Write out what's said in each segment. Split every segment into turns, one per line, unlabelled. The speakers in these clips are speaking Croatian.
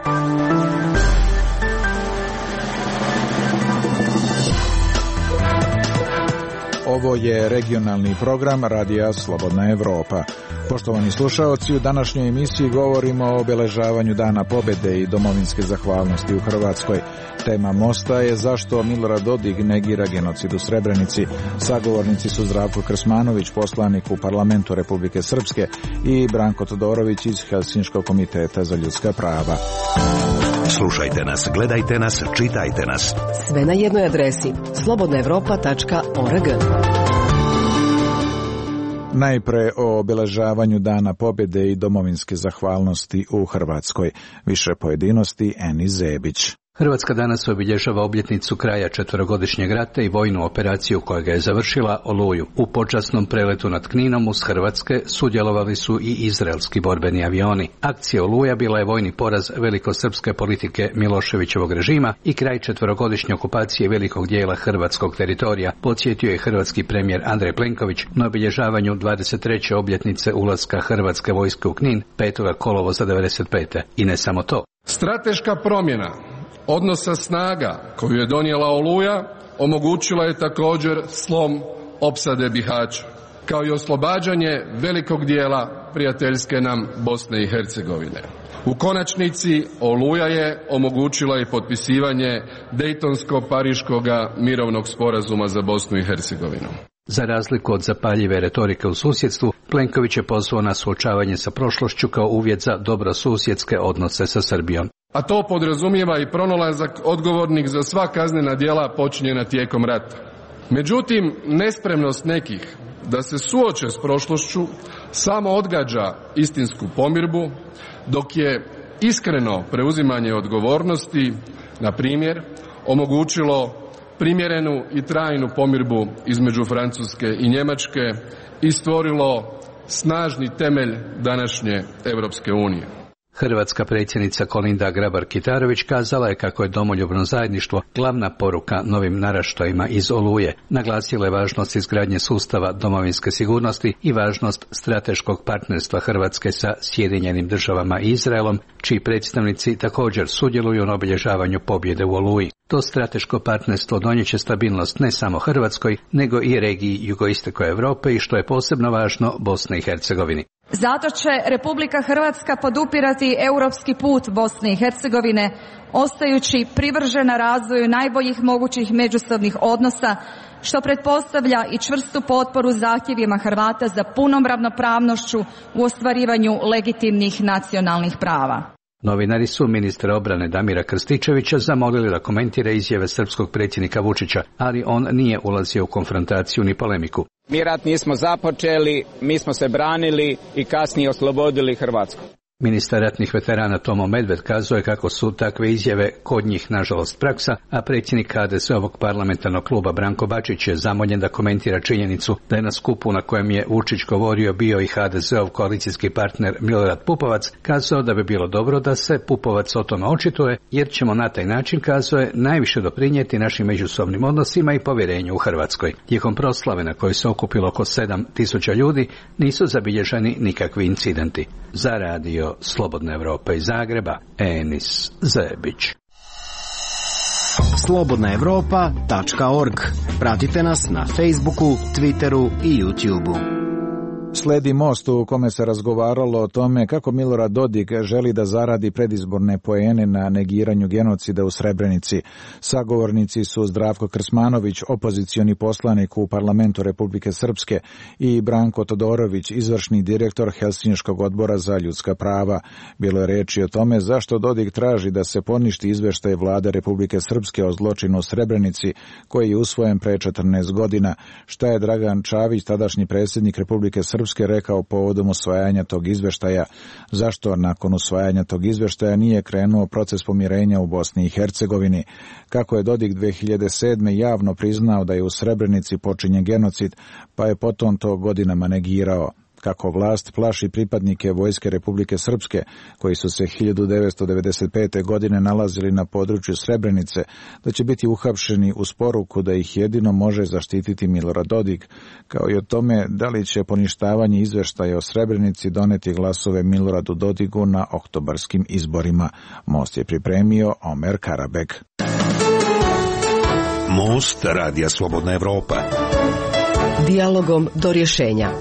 Ovo je regionalni program Radija Slobodna Evropa. Poštovani slušaoci, u današnjoj emisiji govorimo o obeležavanju Dana pobjede i domovinske zahvalnosti u Hrvatskoj. Tema mosta je zašto Milorad Dodik negira genocid u Srebrenici. Sagovornici su Zdravko Krsmanović, poslanik u Parlamentu Republike Srpske, i Branko Todorović iz Helsinškog komiteta za ljudska prava.
Slušajte nas, gledajte nas, čitajte nas.
Sve na jednoj adresi slobodnaevropa.org.
Najpre o obeležavanju Dana pobjede i domovinske zahvalnosti u Hrvatskoj. Više pojedinosti Eni Zebić.
Hrvatska danas obilježava obljetnicu kraja četverogodišnjeg rata i vojnu operaciju koja ga je završila, Oluju. U počasnom preletu nad Kninom uz Hrvatske sudjelovali su i izraelski borbeni avioni. Akcija Oluja bila je vojni poraz velikosrpske politike Miloševićevog režima i kraj četverogodišnje okupacije velikog dijela hrvatskog teritorija, podsjetio je hrvatski premijer Andrej Plenković na obilježavanju 23. obljetnice ulaska hrvatske vojske u Knin 5. kolovoza 1995. I ne samo to.
Strateška promjena odnosa snaga koju je donijela Oluja omogućila je također slom opsade Bihaća, kao i oslobađanje velikog dijela prijateljske nam Bosne i Hercegovine. U konačnici Oluja je omogućila i potpisivanje Dejtonsko-Pariškoga mirovnog sporazuma za Bosnu i Hercegovinu.
Za razliku od zapaljive retorike u susjedstvu, Plenković je pozvao na suočavanje sa prošlošću kao uvjet za dobrosusjedske odnose sa Srbijom.
A to podrazumijeva i pronalazak odgovornih za sva kaznena djela počinjena tijekom rata. Međutim, nespremnost nekih da se suoče s prošlošću samo odgađa istinsku pomirbu, dok je iskreno preuzimanje odgovornosti, na primjer, omogućilo primjerenu i trajnu pomirbu između Francuske i Njemačke i stvorilo snažni temelj današnje Europske unije.
Hrvatska predsjednica Kolinda Grabar-Kitarović kazala je kako je domoljubno zajedništvo glavna poruka novim naraštajima iz Oluje. Naglasila je važnost izgradnje sustava domovinske sigurnosti i važnost strateškog partnerstva Hrvatske sa Sjedinjenim Državama i Izraelom, čiji predstavnici također sudjeluju na obilježavanju pobjede u Oluji. To strateško partnerstvo donijet će stabilnost ne samo Hrvatskoj, nego i regiji jugoistoka Europe i, što je posebno važno, Bosne i Hercegovini.
Zato će Republika Hrvatska podupirati europski put Bosne i Hercegovine, ostajući privržena razvoju najboljih mogućih međusobnih odnosa, što pretpostavlja i čvrstu potporu zahtjevima Hrvata za punom ravnopravnošću u ostvarivanju legitimnih nacionalnih prava.
Novinari su ministra obrane Damira Krstičevića zamolili da komentira izjave srpskog predsjednika Vučića, ali on nije ulazio u konfrontaciju ni polemiku.
Mi rat nismo započeli, mi smo se branili i kasnije oslobodili Hrvatsku.
Ministar ratnih veterana Tomo Medved kazao je kako su takve izjave kod njih nažalost praksa, a predsjednik HDZ-ovog parlamentarnog kluba Branko Bačić je zamoljen da komentira činjenicu da je na skupu na kojem je Vučić govorio bio i HDZ-ov koalicijski partner Milorad Pupovac, kazao da bi bilo dobro da se Pupovac o tome očituje, jer ćemo na taj način, kazao je, najviše doprinijeti našim međusobnim odnosima i povjerenju u Hrvatskoj. Tijekom proslave na kojoj se okupilo oko 7.000 ljudi nisu zabilježeni nikakvi incidenti. Za radio Slobodna Evropa iz Zagreba, Enis Zebić.
slobodnaevropa.org. Pratite nas na Facebooku, Twitteru i YouTubeu.
Sledi most u kome se razgovaralo o tome kako Milorad Dodik želi da zaradi predizborne poene na negiranju genocida u Srebrenici. Sagovornici su Zdravko Krsmanović, opozicioni poslanik u Parlamentu Republike Srpske, i Branko Todorović, izvršni direktor Helsinškog odbora za ljudska prava. Bilo je reči o tome zašto Dodik traži da se poništi izveštaj vlade Republike Srpske o zločinu u Srebrenici, koji je usvojen pre 14 godina, šta je Dragan Čavić, tadašnji predsjednik Republike Srpske, rekao povodom usvajanja tog izveštaja, zašto nakon usvajanja tog izveštaja nije krenuo proces pomirenja u Bosni i Hercegovini, kako je Dodik 2007. javno priznao da je u Srebrenici počinjen genocid, pa je potom to godinama negirao. kako vlast plaši pripadnike Vojske Republike Srpske, koji su se 1995. godine nalazili na području Srebrenice, da će biti uhapšeni uz poruku da ih jedino može zaštititi Milorad Dodik, kao i o tome da li će poništavanje izveštaja o Srebrenici doneti glasove Miloradu Dodiku na oktobarskim izborima. Most je pripremio Omer Karabek.
Most Radija Slobodna Evropa.
Dijalogom do rješenja.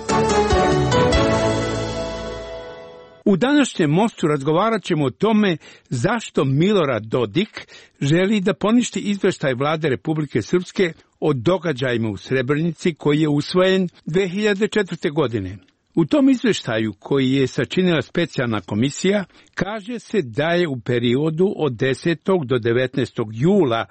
U današnjem mostu razgovarat ćemo o tome zašto Milorad Dodik želi da poništi izveštaj Vlade Republike Srpske o događajima u Srebrenici koji je usvojen 2004. godine. U tom izveštaju koji je sačinila specijalna komisija kaže se da je u periodu od 10. do 19. jula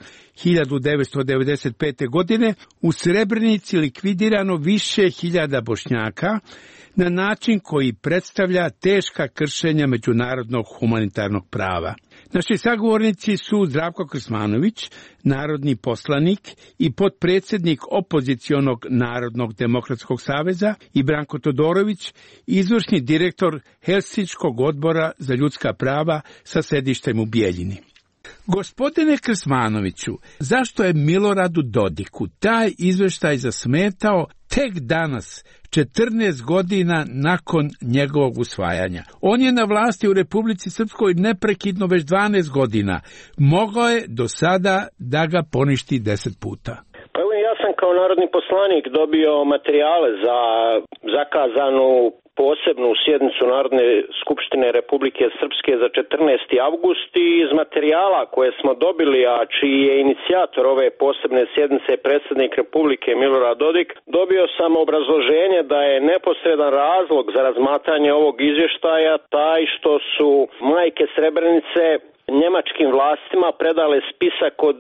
1995. godine u Srebrenici likvidirano više hiljada Bošnjaka na način koji predstavlja teška kršenja međunarodnog humanitarnog prava. Naši sagovornici su Zdravko Krsmanović, narodni poslanik i potpredsjednik opozicionog Narodnog demokratskog saveza, i Branko Todorović, izvršni direktor Helsinškog odbora za ljudska prava sa sedištem u Bijeljini. Gospodine Krsmanoviću, zašto je Miloradu Dodiku taj izveštaj zasmetao tek danas, 14 godina nakon njegovog usvajanja? On je na vlasti u Republici Srpskoj neprekidno već 12 godina. Mogao je do sada da ga poništi 10 puta.
Pa evo, ja sam kao narodni poslanik dobio materijale za zakazanu posebnu sjednicu Narodne skupštine Republike Srpske za 14. avgust i iz materijala koje smo dobili, a čiji je inicijator ove posebne sjednice predsjednik Republike Milorad Dodik, dobio sam obrazloženje da je neposredan razlog za razmatranje ovog izvještaja taj što su majke Srebrenice njemačkim vlastima predale spisak od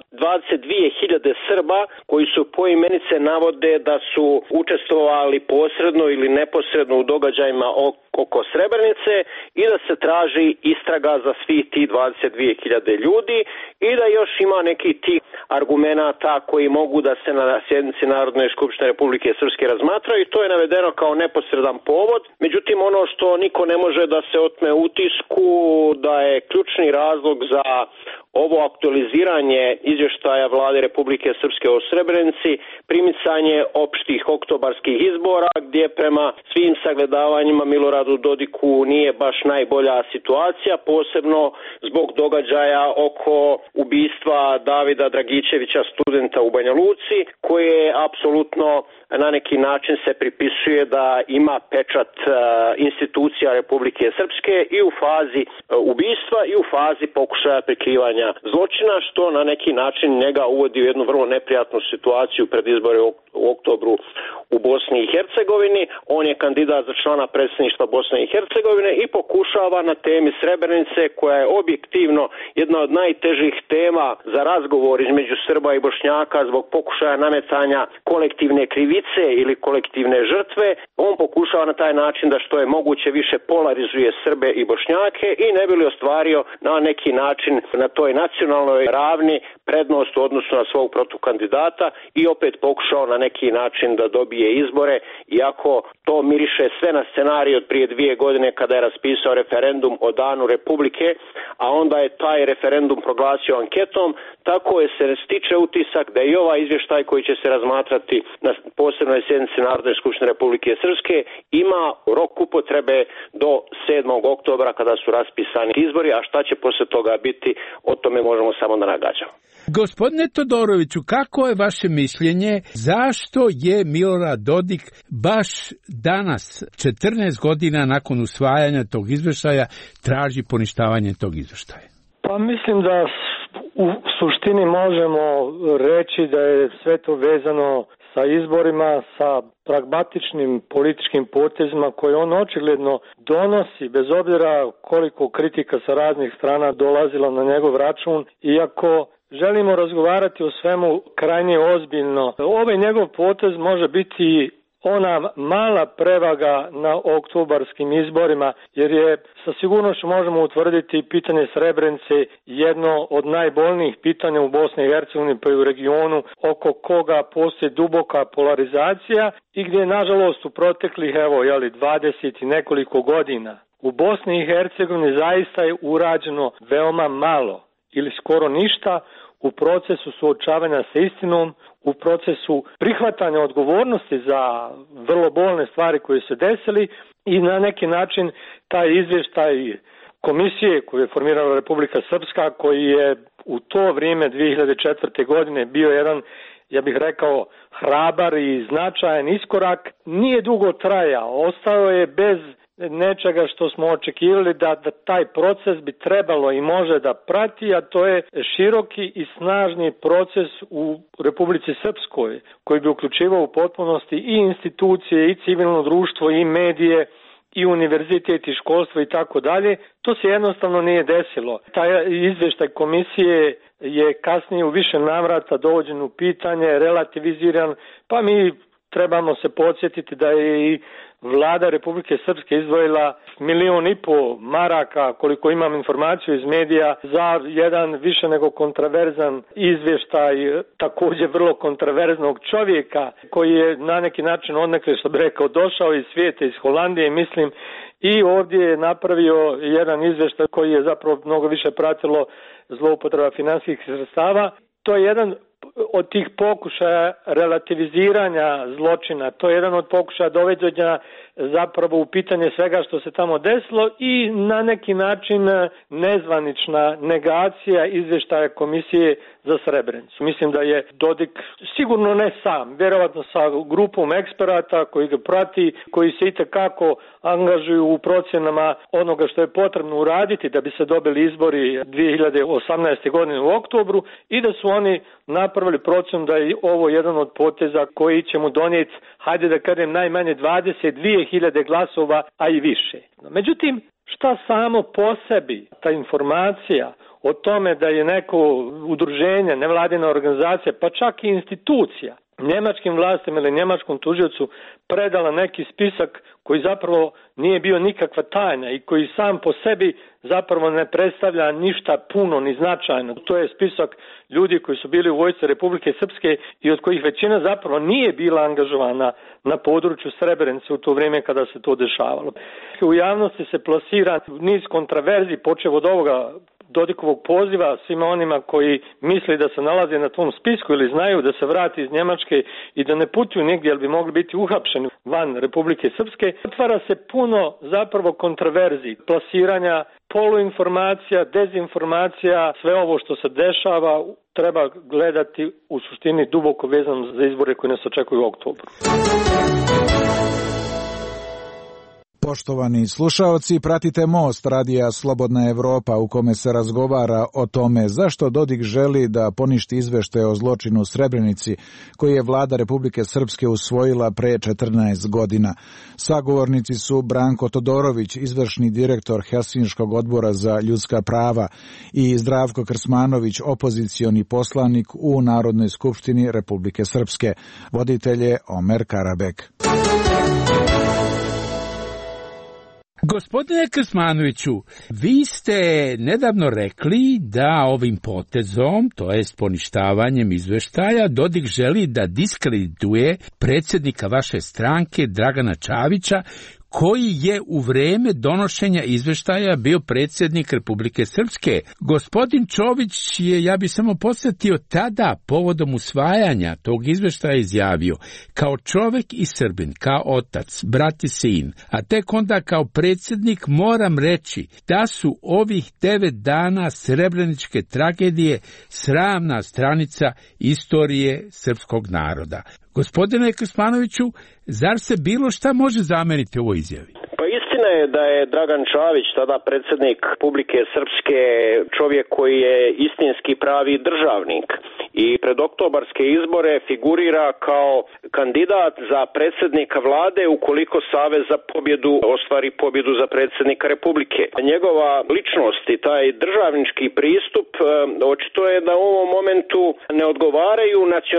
22.000 Srba koji su poimenice navode da su učestvovali posredno ili neposredno u događajima oko Srebrenice i da se traži istraga za svih tih 22.000 ljudi i da još ima neki tih argumenata koji mogu da se na sjednici Narodne skupštine Republike Srpske razmatraju i to je navedeno kao neposredan povod. Međutim, ono što niko ne može da se otme utisku da je ključni razlog za ovo aktualiziranje izvještaja Vlade Republike Srpske o Srebrenici primicanje opštih oktobarskih izbora gdje prema svim sagledavanjima Miloradu Dodiku nije baš najbolja situacija, posebno zbog događaja oko ubistva Davida Dragičevića, studenta u Banja Luci, koje apsolutno na neki način se pripisuje da ima pečat institucija Republike Srpske i u fazi ubistva i u fazi pokušaja prikrivanja zločina, što na neki način njega uvodi u jednu vrlo neprijatnu situaciju pred izbore u oktobru u Bosni i Hercegovini. On je kandidat za člana predsjedništva Bosne i Hercegovine i pokušava na temi Srebrenice, koja je objektivno jedna od najtežih tema za razgovor između Srba i Bošnjaka zbog pokušaja nametanja kolektivne krivice ili kolektivne žrtve, on pokušava na taj način da što je moguće više polarizuje Srbe i Bošnjake i ne bi li ostvario na neki način na toj nacionalnoj ravni prednost u odnosu na svog protukandidata i opet pokušao na neki način da dobije izbore, iako to miriše sve na scenarij od prije 2 godine kada je raspisao referendum o Danu Republike, a onda je taj referendum proglasio anketom. Tako je se stiče utisak da i ovaj izvještaj koji će se razmatrati na posebnoj sjednici Narodne skupštine Republike Srpske ima rok upotrebe do 7. oktobra kada su raspisani izbori, a šta će posle toga biti, o tome možemo samo da nagađamo.
Gospodine Todoroviću, kako je vaše mišljenje, zašto je Milorad Dodik baš danas, 14 godina nakon usvajanja tog izvještaja, traži poništavanje tog izvještaja?
Pa mislim da u suštini možemo reći da je sve to vezano sa izborima, sa pragmatičnim političkim potezima koje on očigledno donosi, bez obzira koliko kritika sa raznih strana dolazila na njegov račun, iako želimo razgovarati o svemu krajnje ozbiljno. Ovaj njegov potez može biti ona mala prevaga na oktobarskim izborima, jer je sa sigurnošću možemo utvrditi pitanje Srebrenice jedno od najbolnijih pitanja u Bosni i Hercegovini pa i u regionu, oko koga postoji duboka polarizacija i gdje nažalost u proteklih 20 i nekoliko godina u Bosni i Hercegovini zaista je urađeno veoma malo ili skoro ništa u procesu suočavanja sa istinom, u procesu prihvatanja odgovornosti za vrlo bolne stvari koje se desili i na neki način taj izvještaj komisije koju je formirala Republika Srpska, koji je u to vrijeme 2004. godine bio jedan, ja bih rekao, hrabar i značajan iskorak, nije dugo trajao, ostao je bez nečega što smo očekivali da taj proces bi trebalo i može da prati, a to je široki i snažni proces u Republici Srpskoj, koji bi uključivao u potpunosti i institucije, i civilno društvo, i medije, i univerzitet, i školstvo i tako dalje. To se jednostavno nije desilo. Taj izvještaj komisije je kasnije u više navrata dovođen u pitanje, relativiziran, pa mi trebamo se podsjetiti da je i Vlada Republike Srpske izdvojila 1,5 miliona maraka, koliko imam informaciju iz medija, za jedan više nego kontroverzan izvještaj također vrlo kontroverznog čovjeka koji je na neki način odnekle, što bi rekao, došao iz svijeta, iz Holandije, mislim, i ovdje je napravio jedan izvještaj koji je zapravo mnogo više pratilo zloupotreba financijskih sredstava. To je jedan od tih pokušaja relativiziranja zločina, to je jedan od pokušaja dovođenja zapravo u pitanje svega što se tamo desilo i na neki način nezvanična negacija izvještaja komisije za Srebrenicu. Mislim da je Dodik sigurno ne sam, vjerovatno sa grupom eksperata koji ga prati, koji se itekako angažuju u procjenama onoga što je potrebno uraditi da bi se dobili izbori 2018. godine u oktobru i da su oni napravili procjenu da je ovo jedan od poteza koji će mu donijeti, hajde da kažem, najmanje 22.000 glasova, a i više. Međutim, šta samo po sebi ta informacija o tome da je neko udruženje, nevladina organizacija, pa čak i institucija njemačkim vlastima ili njemačkom tužiocu predala neki spisak koji zapravo nije bio nikakva tajna i koji sam po sebi zapravo ne predstavlja ništa puno ni značajno. To je spisak ljudi koji su bili u vojsci Republike Srpske i od kojih većina zapravo nije bila angažovana na području Srebrenice u to vrijeme kada se to dešavalo. U javnosti se plasira niz kontraverzi, počev od ovoga Dodikovog poziva svima onima koji misle da se nalaze na tom spisku ili znaju da se vrati iz Njemačke i da ne putuju negdje jer bi mogli biti uhapšeni van Republike Srpske. Otvara se puno zapravo kontraverzi, plasiranja poluinformacija, dezinformacija, sve ovo što se dešava treba gledati u suštini duboko vezano za izbore koji nas očekuju u oktobru.
Poštovani slušaoci, pratite Most radija Slobodna Evropa u kome se razgovara o tome zašto Dodik želi da poništi izveštaj o zločinu u Srebrenici koji je vlada Republike Srpske usvojila pre 14 godina. Sagovornici su Branko Todorović, izvršni direktor Helsinškog odbora za ljudska prava, i Zdravko Krsmanović, opozicioni poslanik u Narodnoj skupštini Republike Srpske. Voditelj je Omer Karabek.
Gospodine Krsmanoviću, vi ste nedavno rekli da ovim potezom, to jest poništavanjem izveštaja, Dodik želi da diskredituje predsjednika vaše stranke Dragana Čavića, koji je u vreme donošenja izveštaja bio predsjednik Republike Srpske. Gospodin Čović je, ja bih samo podsjetio, tada povodom usvajanja tog izveštaja izjavio: kao čovjek i Srbin, kao otac, brat i sin, a tek onda kao predsjednik moram reći da su ovih 9 dana srebreničke tragedije sramna stranica istorije srpskog naroda. Gospodine Krsmanoviću, zar se bilo šta može zameriti ovoj izjavi?
Pa istina Istina je da je Dragan Čavić, tada predsjednik Republike Srpske, čovjek koji je istinski pravi državnik i pred oktobarske izbore figurira kao kandidat za predsjednika vlade ukoliko Savez za pobjedu ostvari pobjedu za predsjednika Republike. Njegova ličnost i taj državnički pristup očito je da u ovom momentu ne odgovaraju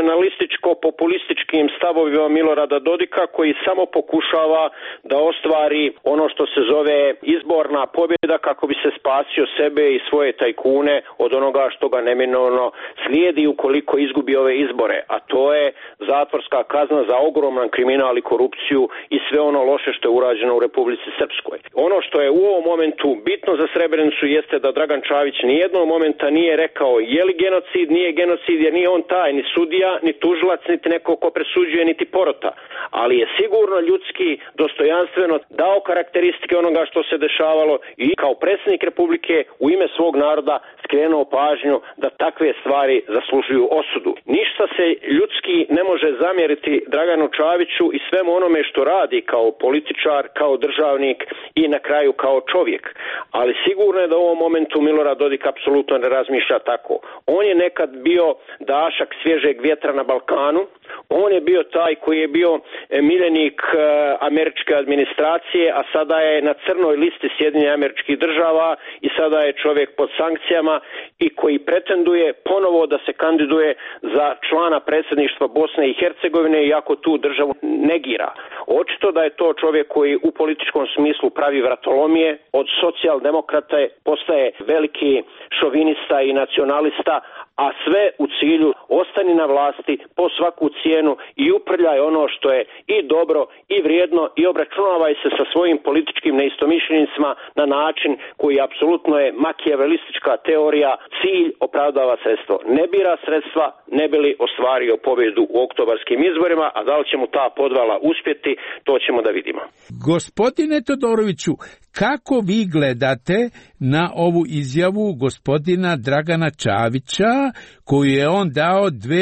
nacionalističko-populističkim stavovima Milorada Dodika koji samo pokušava da ostvari ono što se zove izborna pobjeda kako bi se spasio sebe i svoje tajkune od onoga što ga neminovno slijedi ukoliko izgubi ove izbore, a to je zatvorska kazna za ogroman kriminal i korupciju i sve ono loše što je urađeno u Republici Srpskoj. Ono što je u ovom momentu bitno za Srebrenicu jeste da Dragan Čavić nijednog momenta nije rekao je li genocid, nije genocid, jer nije on taj, ni sudija, ni tužilac, niti neko ko presuđuje, niti porota. Ali je sigurno ljudski, dostojanstveno dao karakteristike onoga što se dešavalo i kao predsjednik Republike u ime svog naroda skrenuo pažnju da takve stvari zaslužuju osudu. Ništa se ljudski ne može zamjeriti Draganu Čaviću i svemu onome što radi kao političar, kao državnik i na kraju kao čovjek. Ali sigurno je da u ovom momentu Milorad Dodik apsolutno ne razmišlja tako. On je nekad bio dašak svježeg vjetra na Balkanu, on je bio taj koji je bio miljenik američke administracije, a sada je na crnoj listi Sjedinjenih Američkih Država i sada je čovjek pod sankcijama i koji pretenduje ponovo da se kandiduje za člana predsjedništva Bosne i Hercegovine iako tu državu negira. Očito da je to čovjek koji u političkom smislu pravi vratolomije, od socijaldemokrata postaje veliki šovinista i nacionalista, a sve u cilju ostani na vlasti po svaku cijenu i uprljaj ono što je i dobro i vrijedno i obračunavaj se sa svojim političkim neistomišljenicima na način koji apsolutno je makijavelistička teorija, cilj opravdava sredstvo. Ne bira sredstva, ne bi li ostvario pobjedu u oktobarskim izborima, a da li će mu ta podvala uspjeti, to ćemo da vidimo.
Gospodine Todoroviću, kako vi gledate na ovu izjavu gospodina Dragana Čavića koju je on dao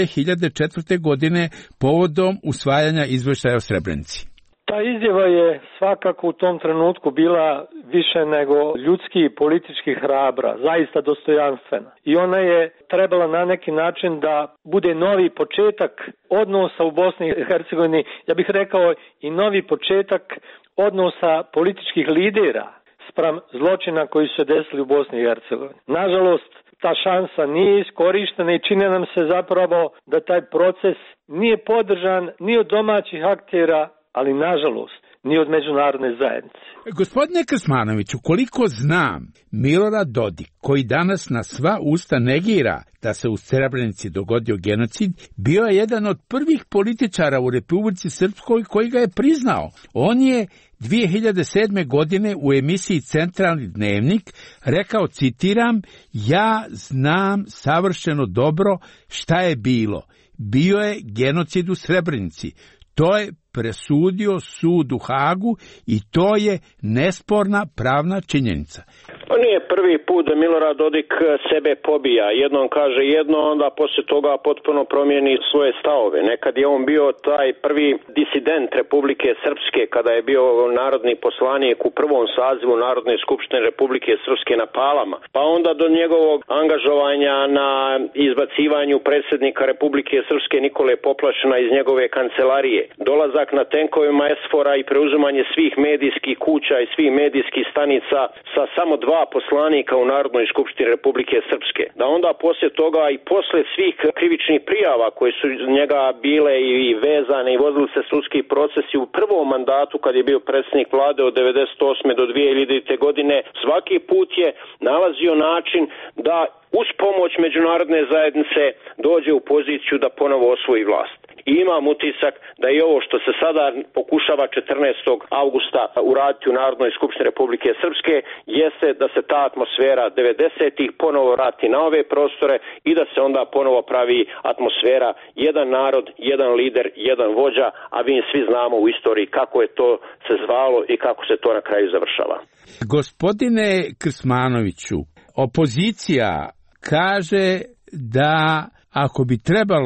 2004. godine povodom usvajanja izvještaja o Srebrenici?
Ta izjava je svakako u tom trenutku bila više nego ljudski i politički hrabra, zaista dostojanstvena. I ona je trebala na neki način da bude novi početak odnosa u Bosni i Hercegovini, ja bih rekao i novi početak odnosa političkih lidera spram zločina koji su se desili u Bosni i Hercegovini. Nažalost, ta šansa nije iskorištena i čini nam se zapravo da taj proces nije podržan ni od domaćih aktera, ali nažalost ni od međunarodne zajednice.
Gospodine Krsmanoviću, koliko znam, Milorad Dodik, koji danas na sva usta negira da se u Srebrenici dogodio genocid, bio je jedan od prvih političara u Republici Srpskoj koji ga je priznao. On je 2007. godine u emisiji Centralni dnevnik rekao, citiram, ja znam savršeno dobro šta je bilo. Bio je genocid u Srebrenici. To je presudio sud u Hagu i to je nesporna pravna činjenica.
To nije prvi put da Milorad Dodik sebe pobija. Jednom kaže jedno, onda poslije toga potpuno promijeni svoje stavove. Nekad je on bio taj prvi disident Republike Srpske kada je bio narodni poslanik u prvom sazivu Narodne skupštine Republike Srpske na Palama. Pa onda do njegovog angažovanja na izbacivanju predsjednika Republike Srpske Nikole Poplašina iz njegove kancelarije. Dolazak na tenkovima Esfora i preuzimanje svih medijskih kuća i svih medijskih stanica sa samo 2 poslanika u Narodnoj skupštini Republike Srpske. Da onda poslije toga i poslije svih krivičnih prijava koje su njega bile i vezane i vodili se sudski procesi u prvom mandatu kad je bio predsjednik vlade od 98. do 2000. godine, svaki put je nalazio način da uz pomoć međunarodne zajednice dođe u poziciju da ponovo osvoji vlast. I imam utisak da i ovo što se sada pokušava 14. augusta uraditi u Narodnoj skupštini Republike Srpske jeste da se ta atmosfera 90-ih ponovo vrati na ove prostore i da se onda ponovo pravi atmosfera jedan narod, jedan lider, jedan vođa, a mi svi znamo u istoriji kako je to se zvalo i kako se to na kraju završava.
Gospodine Krsmanoviću, opozicija kaže da ako bi trebalo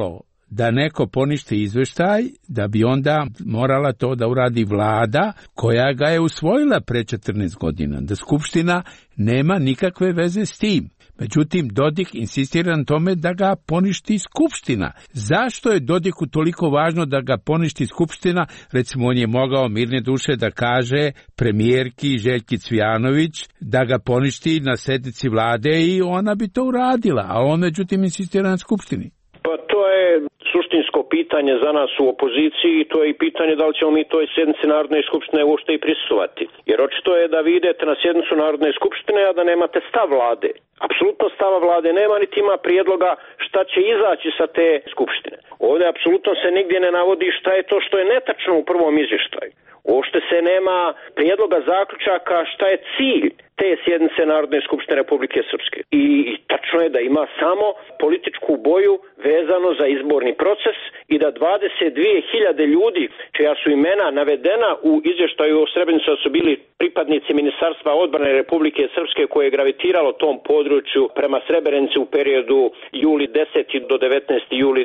da neko poništi izveštaj, da bi onda morala to da uradi vlada koja ga je usvojila pre 14 godina, da Skupština nema nikakve veze s tim. Međutim, Dodik insistira na tome da ga poništi Skupština. Zašto je Dodiku toliko važno da ga poništi Skupština? Recimo, on je mogao mirne duše da kaže premijerki Željki Cvijanović da ga poništi na sednici vlade i ona bi to uradila, a on međutim insistira na Skupštini.
Pa to je suštinsko pitanje za nas u opoziciji i to je i pitanje da li ćemo mi toj sjednici Narodne skupštine uopšte i prisustvovati. Jer očito je da vi idete na sjednicu Narodne skupštine, a da nemate stav vlade. Apsolutno stava vlade nema, niti ima prijedloga šta će izaći sa te skupštine. Ovdje apsolutno se nigdje ne navodi šta je to što je netačno u prvom izvještaju. Uopšte se nema prijedloga zaključaka šta je cilj te sjednice Narodne skupštine Republike Srpske. I tačno je da ima samo političku boju vezano za izborni proces i da 22.000 ljudi čija su imena navedena u izvještaju o Srebrenici da su bili pripadnici Ministarstva odbrane Republike Srpske koje je gravitiralo tom području prema Srebrenici u periodu juli 10. do 19. juli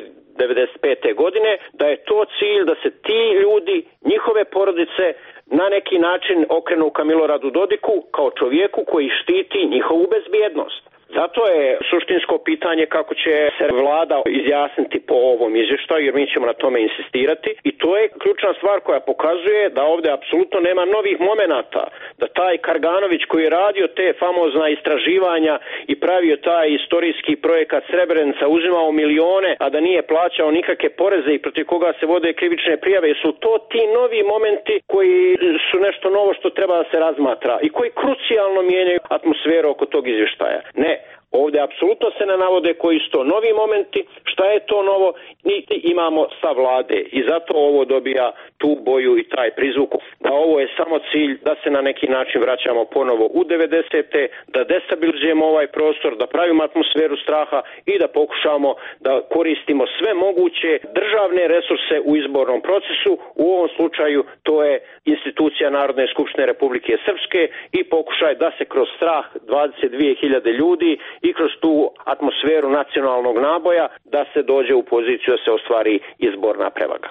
1995. godine, da je to cilj da se ti ljudi, njihove porodice na neki način okrenu ka Miloradu Dodiku kao čovjeku koji štiti njihovu bezbjednost. Zato je suštinsko pitanje kako će se vlada izjasniti po ovom izvještaju, jer mi ćemo na tome insistirati. I to je ključna stvar koja pokazuje da ovdje apsolutno nema novih momenata. Da taj Karganović koji je radio te famozna istraživanja i pravio taj istorijski projekat Srebrenica, uzimao milione, a da nije plaćao nikakve poreze i protiv koga se vode krivične prijave, su to ti novi momenti koji su nešto novo što treba da se razmatra i koji krucijalno mijenjaju atmosferu oko tog izvještaja. Ne. Ovdje apsolutno se ne navode koji su to novi momenti, šta je to novo, niti imamo stav vlade i zato ovo dobija tu boju i taj prizvuk da ovo je samo cilj da se na neki način vraćamo ponovo u 90. da destabilizujemo ovaj prostor, da pravimo atmosferu straha i da pokušamo da koristimo sve moguće državne resurse u izbornom procesu. U ovom slučaju to je institucija Narodne skupštine Republike Srpske i pokušaj da se kroz strah 22.000 ljudi i kroz tu atmosferu nacionalnog naboja da se dođe u poziciju da se ostvari izborna prevaga.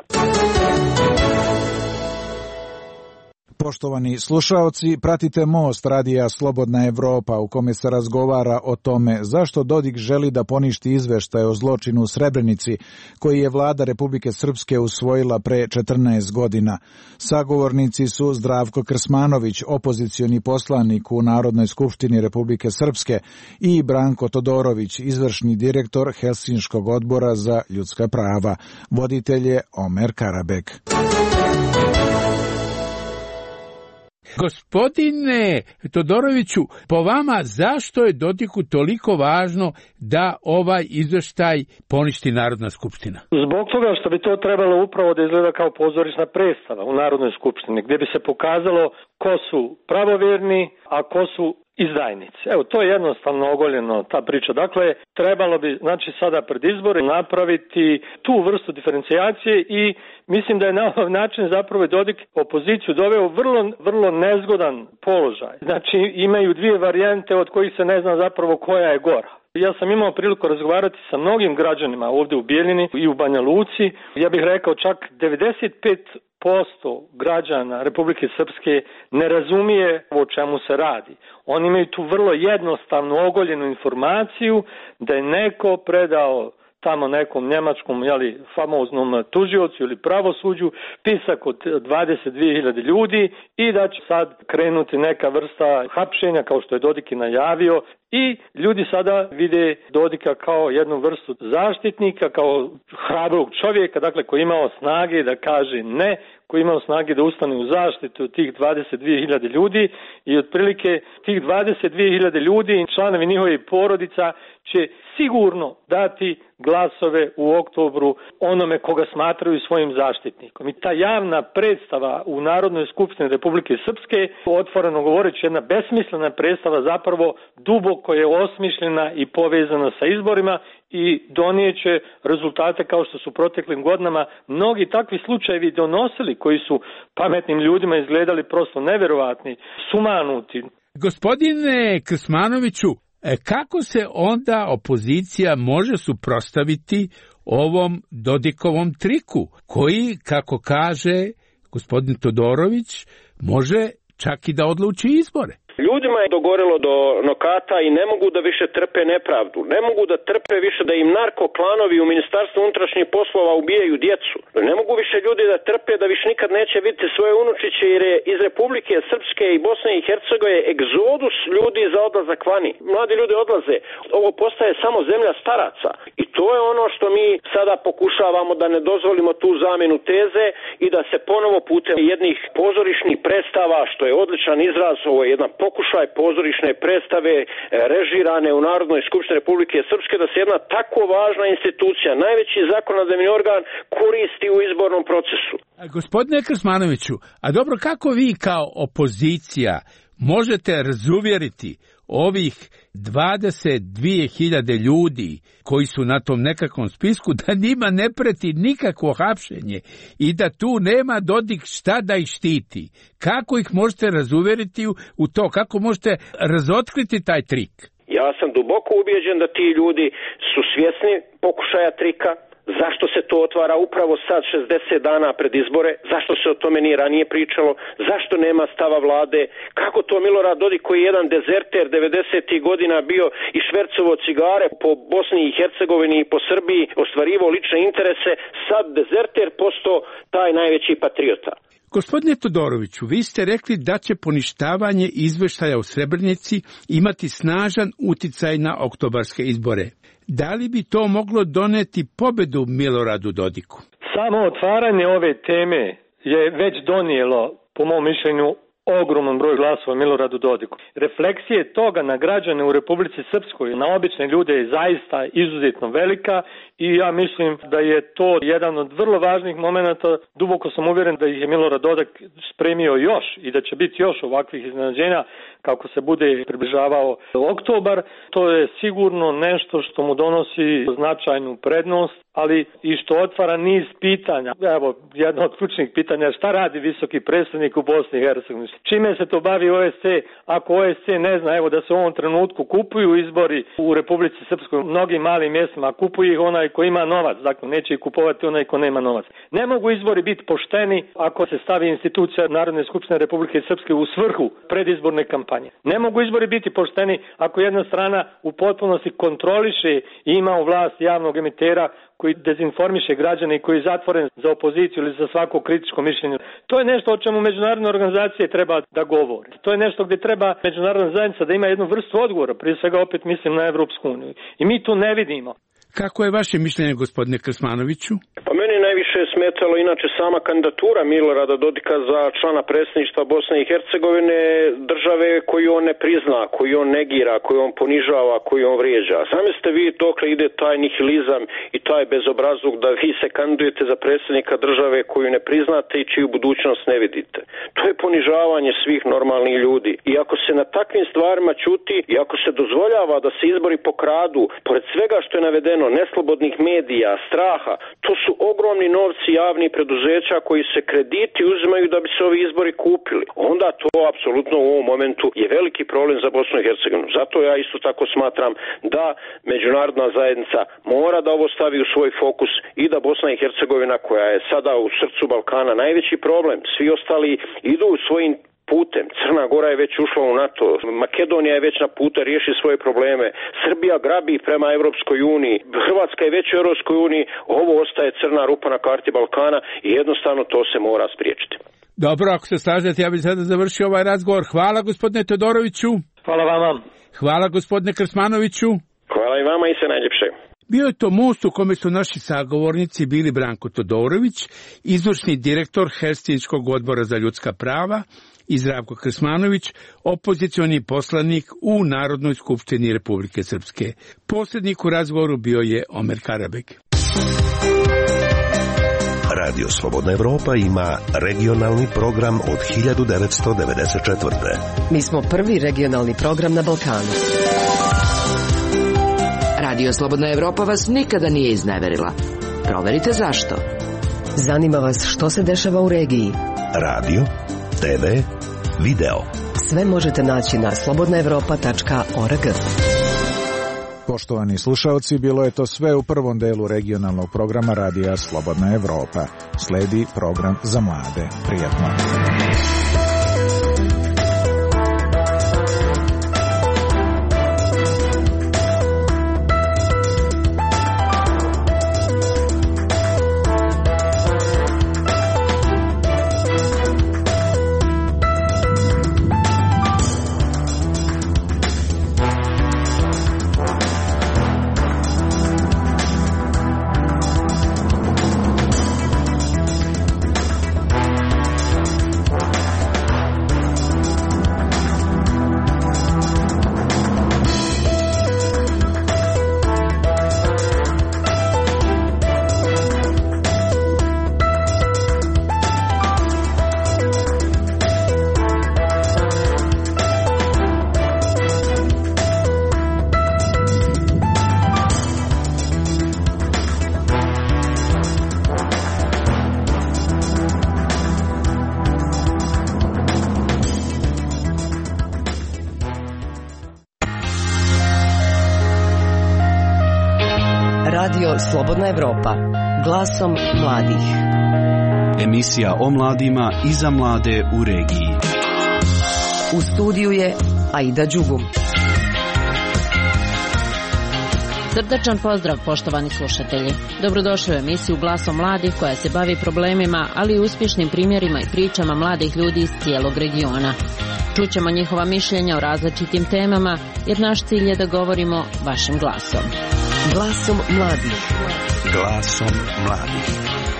Poštovani slušaoci, pratite Most radija Slobodna Evropa u kome se razgovara o tome zašto Dodik želi da poništi izveštaj o zločinu u Srebrenici koji je vlada Republike Srpske usvojila pre 14 godina. Sagovornici su Zdravko Krsmanović, opozicioni poslanik u Narodnoj skupštini Republike Srpske i Branko Todorović, izvršni direktor Helsinškog odbora za ljudska prava. Voditelj je Omer Karabek.
Gospodine Todoroviću, po vama zašto je Dodiku toliko važno da ovaj izveštaj poništi Narodna skupština?
Zbog toga što bi to trebalo upravo da izgleda kao pozorišna predstava u Narodnoj skupštini, gdje bi se pokazalo ko su pravovjerni, a ko su izdajnici. Evo, to je jednostavno ogoljeno ta priča. Dakle, trebalo bi, znači, sada pred izbore napraviti tu vrstu diferencijacije i mislim da je na ovaj način zapravo Dodik opoziciju doveo vrlo nezgodan položaj. Znači, imaju dvije varijante od kojih se ne zna zapravo koja je gora. Ja sam imao priliku razgovarati sa mnogim građanima ovdje u Bijeljini i u Banja Luci. Ja bih rekao čak 95% građana Republike Srpske ne razumije o čemu se radi. Oni imaju tu vrlo jednostavnu ogoljenu informaciju da je neko predao tamo nekom njemačkom famoznom tužiocu ili pravosuđu pisak od 22.000 ljudi i da će sad krenuti neka vrsta hapšenja kao što je Dodik i najavio. I ljudi sada vide Dodika kao jednu vrstu zaštitnika, kao hrabrog čovjeka, dakle koji je imao snage da kaže ne, koji je imao snage da ustane u zaštitu tih 22.000 ljudi i otprilike tih 22.000 ljudi i članovi njihovih porodica će sigurno dati glasove u oktobru onome koga smatraju svojim zaštitnikom. I ta javna predstava u Narodnoj skupštini Republike Srpske, otvoreno govoreći jedna besmislena predstava, zapravo duboko je osmišljena i povezana sa izborima i donijeće rezultate kao što su proteklim godinama mnogi takvi slučajevi donosili koji su pametnim ljudima izgledali prosto nevjerovatni, sumanuti.
Gospodine Krsmanoviću, kako se onda opozicija može suprotstaviti ovom Dodikovom triku, koji, kako kaže gospodin Todorović, može čak i da odluči izbore.
Ljudima je dogorelo do nokata i ne mogu da više trpe nepravdu. Ne mogu da trpe više da im narkoklanovi u Ministarstvu unutrašnjih poslova ubijaju djecu. Ne mogu više ljudi da trpe da više nikad neće vidjeti svoje unučiće, jer je iz Republike Srpske i Bosne i Hercegovine egzodus ljudi za odlazak vani. Mladi ljudi odlaze. Ovo postaje samo zemlja staraca. I to je ono što mi sada pokušavamo, da ne dozvolimo tu zamjenu teze i da se ponovo putem jednih pozorišnih predstava, što je odličan izraz, ovo je jedna pokušaj pozorišne predstave režirane u Narodnoj skupštini Republike Srpske, da se jedna tako važna institucija, najveći zakonodavni organ, koristi u izbornom procesu.
Gospodine Krsmanoviću, a dobro, kako vi kao opozicija možete razuvjeriti ovih 22.000 ljudi koji su na tom nekakvom spisku da njima ne preti nikakvo hapšenje i da tu nema Dodik šta da ih štiti? Kako ih možete razuvjeriti u to? Kako možete razotkriti taj trik?
Ja sam duboko ubijeđen da ti ljudi su svjesni pokušaja trika. Zašto se to otvara upravo sad 60 dana pred izbore? Zašto se o tome nije ranije pričalo? Zašto nema stava vlade? Kako to Milorad Dodik, koji je jedan dezerter 90. godina bio i švercovo cigare po Bosni i Hercegovini i po Srbiji, ostvarivo lične interese, sad dezerter postao taj najveći patriota?
Gospodine Todoroviću, vi ste rekli da će poništavanje izveštaja u Srebrenici imati snažan uticaj na oktobarske izbore. Da li bi to moglo doneti pobedu Miloradu Dodiku?
Samo otvaranje ove teme je već donijelo, po mom mišljenju, ogroman broj glasova Miloradu Dodiku. Refleksije toga na građane u Republici Srpskoj, na obične ljude, je zaista izuzetno velika i ja mislim da je to jedan od vrlo važnih momenata. Duboko sam uvjeren da ih je Milorad Dodik spremio još i da će biti još ovakvih iznenađenja kako se bude približavao oktobar. To je sigurno nešto što mu donosi značajnu prednost, ali i što otvara niz pitanja. Evo, jedno od ključnih pitanja, šta radi visoki predstavnik u Bosni i Hercegovini? Čime se to bavi OSC, ako OSC ne zna, evo, da se u ovom trenutku kupuju izbori u Republici Srpskoj u mnogim malim mjestima, kupuje ih onaj ko ima novac, dakle neće ih kupovati onaj ko nema novac. Ne mogu izbori biti pošteni ako se stavi institucija Narodne skupštine Republike Srpske u svrhu predizborne kampanje. Ne mogu izbori biti pošteni ako jedna strana u potpunosti kontroliše i ima u vlasti javnog emitera koji dezinformiše građane i koji je zatvoren za opoziciju ili za svako kritičko mišljenje. To je nešto o čemu međunarodne organizacije treba da govore. To je nešto gdje treba međunarodna zajednica da ima jednu vrstu odgovora, prije svega opet mislim na Evropsku uniju. I mi tu ne vidimo.
Kako je vaše mišljenje, gospodine Krsmanoviću?
Pa meni najviše smetalo inače sama kandidatura Milorada Dodika za člana predsjedništva Bosne i Hercegovine, države koju on ne prizna, koju on negira, koju on ponižava, koju on vrijeđa. Sami ste vi dokle ide taj nihilizam i taj bezobrazluk da vi se kandidujete za predsjednika države koju ne priznate i čiju budućnost ne vidite. To je ponižavanje svih normalnih ljudi. I ako se na takvim stvarima ćuti i ako se dozvoljava da se izbori pokradu, pored svega što je navedeno, neslobodnih medija, straha, to su ogromni novci javnih preduzeća koji se krediti uzimaju da bi se ovi izbori kupili. Onda to apsolutno u ovom momentu je veliki problem za Bosnu i Hercegovinu. Zato ja isto tako smatram da međunarodna zajednica mora da ovo stavi u svoj fokus i da Bosna i Hercegovina, koja je sada u srcu Balkana najveći problem, svi ostali idu u svojim putem. Crna Gora je već ušla u NATO, Makedonija je već na putu riješi svoje probleme, Srbija grabi prema Europskoj uniji, Hrvatska je već u Europskoj uniji, ovo ostaje crna rupa na karti Balkana i jednostavno to se mora spriječiti.
Dobro, ako se slažete, ja bih sada završio ovaj razgovor. Hvala gospodine Todoroviću.
Hvala vama.
Hvala gospodine Krsmanoviću.
Hvala i vama i sve najljepše.
Bio je to most u kome su naši sagovornici bili Branko Todorović, izvršni direktor Helsinškog odbora za ljudska prava, i Zdravko Krsmanović, opozicioni poslanik u Narodnoj skupštini Republike Srpske. Posrednik u razgovoru bio je Omer Karabek.
Radio Slobodna Evropa ima regionalni program od 1994.
Mi smo prvi regionalni program na Balkanu. Radio Slobodna Evropa vas nikada nije izneverila. Proverite zašto. Zanima vas što se dešava u regiji.
Radio, TV, video.
Sve možete naći na slobodnaevropa.org.
Poštovani slušaoci, bilo je to sve u prvom delu regionalnog programa Radija Slobodna Evropa. Sledi program za mlade. Prijatno.
Radio Slobodna Evropa, glasom mladih.
Emisija o mladima i za mlade u regiji.
U studiju je Aida Đugum.
Srdačan pozdrav, poštovani slušatelji. Dobrodošli u emisiju Glasom mladih koja se bavi problemima, ali i uspješnim primjerima i pričama mladih ljudi iz cijelog regiona. Čućemo njihova mišljenja o različitim temama, jer naš cilj je da govorimo vašim glasom.
Glasom mladih.
Glasom mladih.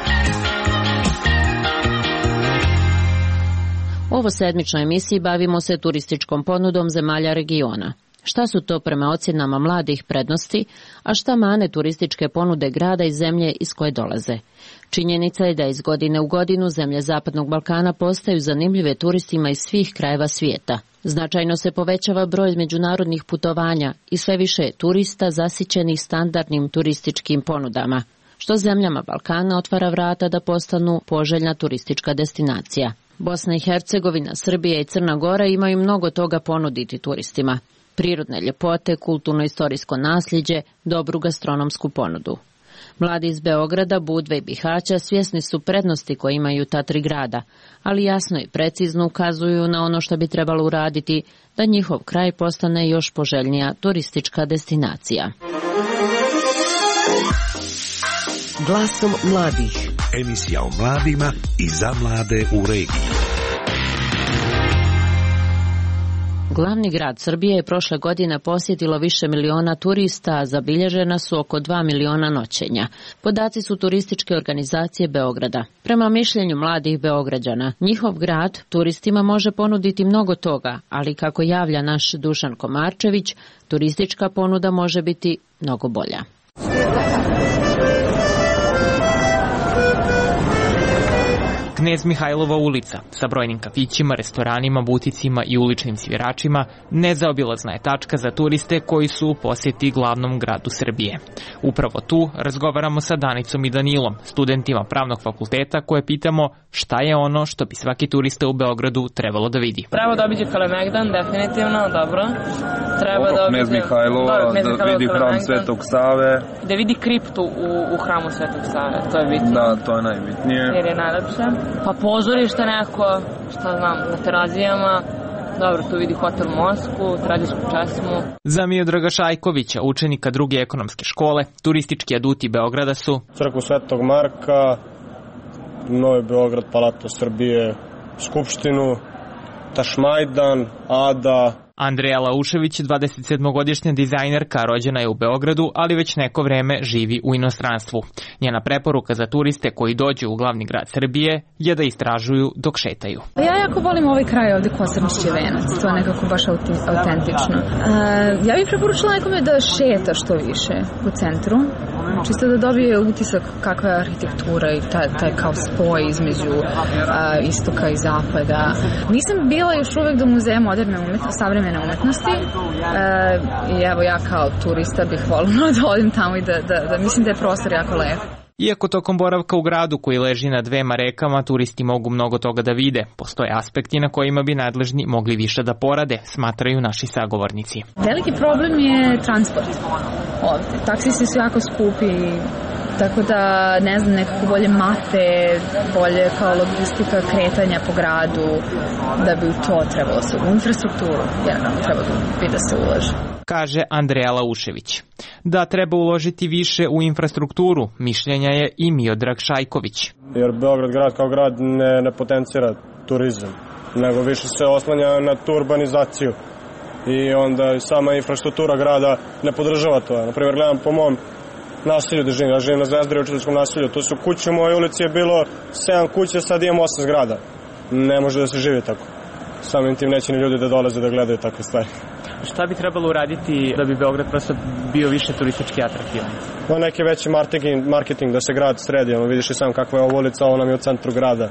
U ovo sedmičnoj emisiji bavimo se turističkom ponudom zemalja regiona. Šta su to prema ocjenama mladih prednosti, a šta mane turističke ponude grada i zemlje iz koje dolaze? Činjenica je da iz godine u godinu zemlje Zapadnog Balkana postaju zanimljive turistima iz svih krajeva svijeta. Značajno se povećava broj međunarodnih putovanja i sve više turista zasićenih standardnim turističkim ponudama, što zemljama Balkana otvara vrata da postanu poželjna turistička destinacija. Bosna i Hercegovina, Srbija i Crna Gora imaju mnogo toga ponuditi turistima. Prirodne ljepote, kulturno-istorijsko nasljeđe, dobru gastronomsku ponudu. Mladi iz Beograda, Budve i Bihaća svjesni su prednosti koje imaju ta tri grada, ali jasno i precizno ukazuju na ono što bi trebalo uraditi da njihov kraj postane još poželjnija turistička destinacija.
Glasom mladih.
Emisija o mladima i za mlade u regiji.
Glavni grad Srbije je prošle godine posjetilo više miliona turista, a zabilježena su oko 2 miliona noćenja. Podaci su turističke organizacije Beograda. Prema mišljenju mladih Beograđana, njihov grad turistima može ponuditi mnogo toga, ali kako javlja naš Dušan Komarčević, turistička ponuda može biti mnogo bolja.
Knez Mihajlova ulica sa brojnim kafićima, restoranima, buticima i uličnim sviračima nezaobilazna je tačka za turiste koji su u posjeti glavnom gradu Srbije. Upravo tu razgovaramo sa Danicom i Danilom, studentima pravnog fakulteta, koje pitamo šta je ono što bi svaki turista u Beogradu trebalo da vidi.
Treba da obiđe Kalemegdan, definitivno, dobro. Treba da obiđe
Knez Mihajlova, da vidi hram Svetog Save.
Da vidi kriptu u hramu Svetog Save, to je bitno.
Da, to je najbitnije.
Jer je najlepše. Pa pozorište neko, šta znam, na Terazijama, dobro, tu vidi hotel Moskvu, tradisku česmu.
Za Miodraga Šajkovića, učenika druge ekonomske škole, turistički aduti Beograda su
Crkvu Svetog Marka, Novi Beograd, Palata Srbije, Skupštinu, Tašmajdan, Ada.
Andreja Laušević, 27-godišnja dizajnerka, rođena je u Beogradu, ali već neko vreme živi u inostranstvu. Njena preporuka za turiste koji dođu u glavni grad Srbije je da istražuju dok šetaju.
Ja jako volim ovaj kraj ovde, Kosarnišće Venac, to je nekako baš autentično. Ja bih preporučila nekome da šeta što više u centru, čisto da dobije utisak kakva je arhitektura i taj kao spoj između istoka i zapada. Nisam bila još uvek do muzeja moderne savremene umetnosti i evo ja kao turista bih volila da odim tamo i da mislim da je prostor jako lep.
Iako tokom boravka u gradu koji leži na dvema rekama, turisti mogu mnogo toga da vide. Postoje aspekti na kojima bi nadležni mogli više da porade, smatraju naši sagovornici.
Veliki problem je transport ovde. Taksisi su jako skupi, tako da, ne znam, nekako bolje mape, bolje kao logistika kretanja po gradu, da bi u to trebalo se, u infrastrukturu, jednostavno treba da se uloži.
Kaže Andreja Laušević. Da treba uložiti više u infrastrukturu, mišljenja je i Miodrag Šajković.
Jer Beograd grad kao grad ne potencira turizam, nego više se oslanja na tu urbanizaciju. I onda sama infrastruktura grada ne podržava to. Naprimjer, gledam po mom naselju gde živim. Ja živim na Zvezdari u Četvrtskom naselju. Tu su kuće, u mojoj ulici je bilo 7 kuća, sad imamo 8 zgrada. Ne može da se živi tako. Samim tim neće ni ljudi da dolaze da gledaju takve stvari.
Šta bi trebalo uraditi da bi Beograd prosto bio više turistički atraktivan?
No, neki veći marketing da se grad sredi. Vidiš i sam kakva je ovo ulica, ovo nam je u centru grada.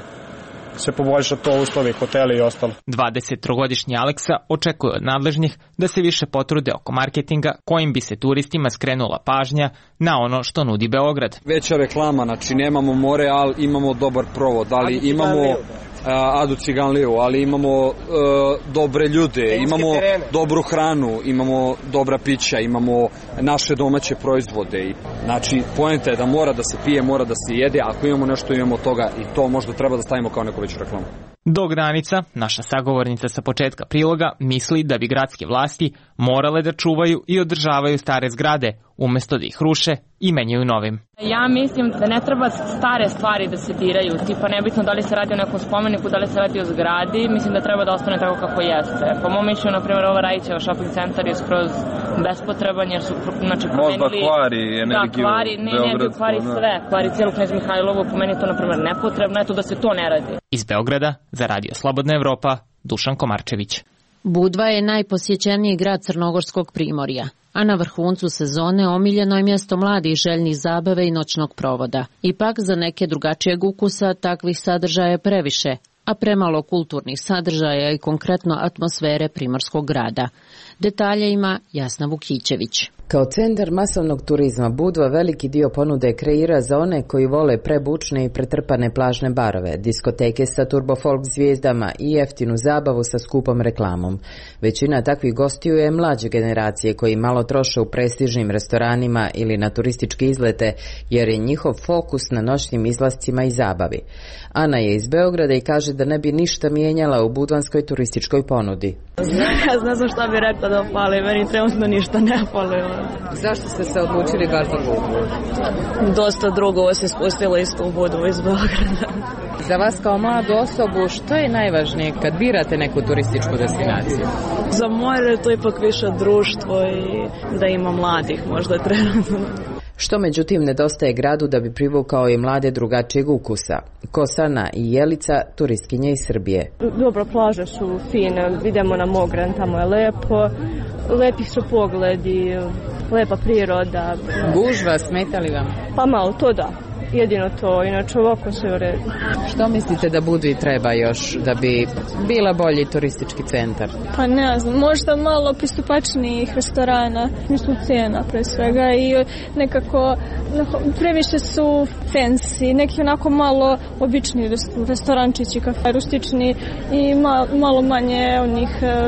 Se poboljša to uslovi, hoteli i ostalo.
23-godišnji Aleksa očekuje od nadležnih da se više potrude oko marketinga kojim bi se turistima skrenula pažnja na ono što nudi Beograd.
Veća reklama, znači nemamo more, ali imamo dobar provod, ali imamo Adu Ciganliju, ali imamo dobre ljude, imamo dobru hranu, imamo dobra pića, imamo naše domaće proizvode. Znači, poenta je da mora da se pije, mora da se jede, ako imamo nešto, imamo toga i to možda treba da stavimo kao neku veću reklamu.
Dok Danica, naša sagovornica sa početka priloga, misli da bi gradske vlasti morale da čuvaju i održavaju stare zgrade, umesto da ih ruše i menjaju novim.
Ja mislim da ne treba stare stvari da se diraju, tipa nebitno da li se radi o nekom spomeniku, da li se radi o zgradi, mislim da treba da ostane tako kako jeste. Po mom mišljenju, na primjer, ova Rajićeva shopping centar je skroz bespotreban jer su promenili...
Možda kvari energiju
Beogradsko. Kvari sve, kvari cijelu Knez Mihajlovu, po meni je to, na primjer, nepotrebno, eto da se to ne radi.
Iz Beograda, za Radio Slobodna Evropa, Dušan Komarčević.
Budva je najposjećeniji grad Crnogorskog primorja, a na vrhuncu sezone omiljeno je mjesto mladih željnih zabave i noćnog provoda. Ipak za neke drugačijeg ukusa takvih sadržaja je previše, a premalo kulturnih sadržaja i konkretno atmosfere primorskog grada. Detalje ima Jasna Vukićević.
Kao centar masovnog turizma, Budva veliki dio ponude kreira za one koji vole prebučne i pretrpane plažne barove, diskoteke sa turbofolk zvijezdama i jeftinu zabavu sa skupom reklamom. Većina takvih gostiju je mlađe generacije koji malo troše u prestižnim restoranima ili na turističke izlete, jer je njihov fokus na noćnim izlascima i zabavi. Ana je iz Beograda i kaže da ne bi ništa mijenjala u budvanskoj turističkoj ponudi.
Ne znam šta bi rekla da fali, meni trenutno ništa ne fali.
Zašto ste se odlučili baš za Budvu?
Dosta drugova se spustilo isto u Budvu iz Beograda.
Za vas kao mladu osobu, što je najvažnije kad birate neku turističku destinaciju?
Za moje to je ipak više društvo i da ima mladih možda trenutno.
Što međutim nedostaje gradu da bi privukao i mlade drugačijeg ukusa? Kosana i Jelica, turistkinje iz Srbije.
Dobro, plaže su fine, idemo na Mogran, tamo je lepo, lepi su pogledi, lepa priroda.
Gužva, smeta li vam?
Pa malo, to da. Jedino to, inače ovako sve u redu.
Što mislite da Budvi treba još da bi bila bolji turistički centar?
Pa ne znam, možda malo pristupačnijih restorana, mislim cena pre svega i nekako previše su fancy, neki onako malo obični restorančići, kafe, rustični i malo manje onih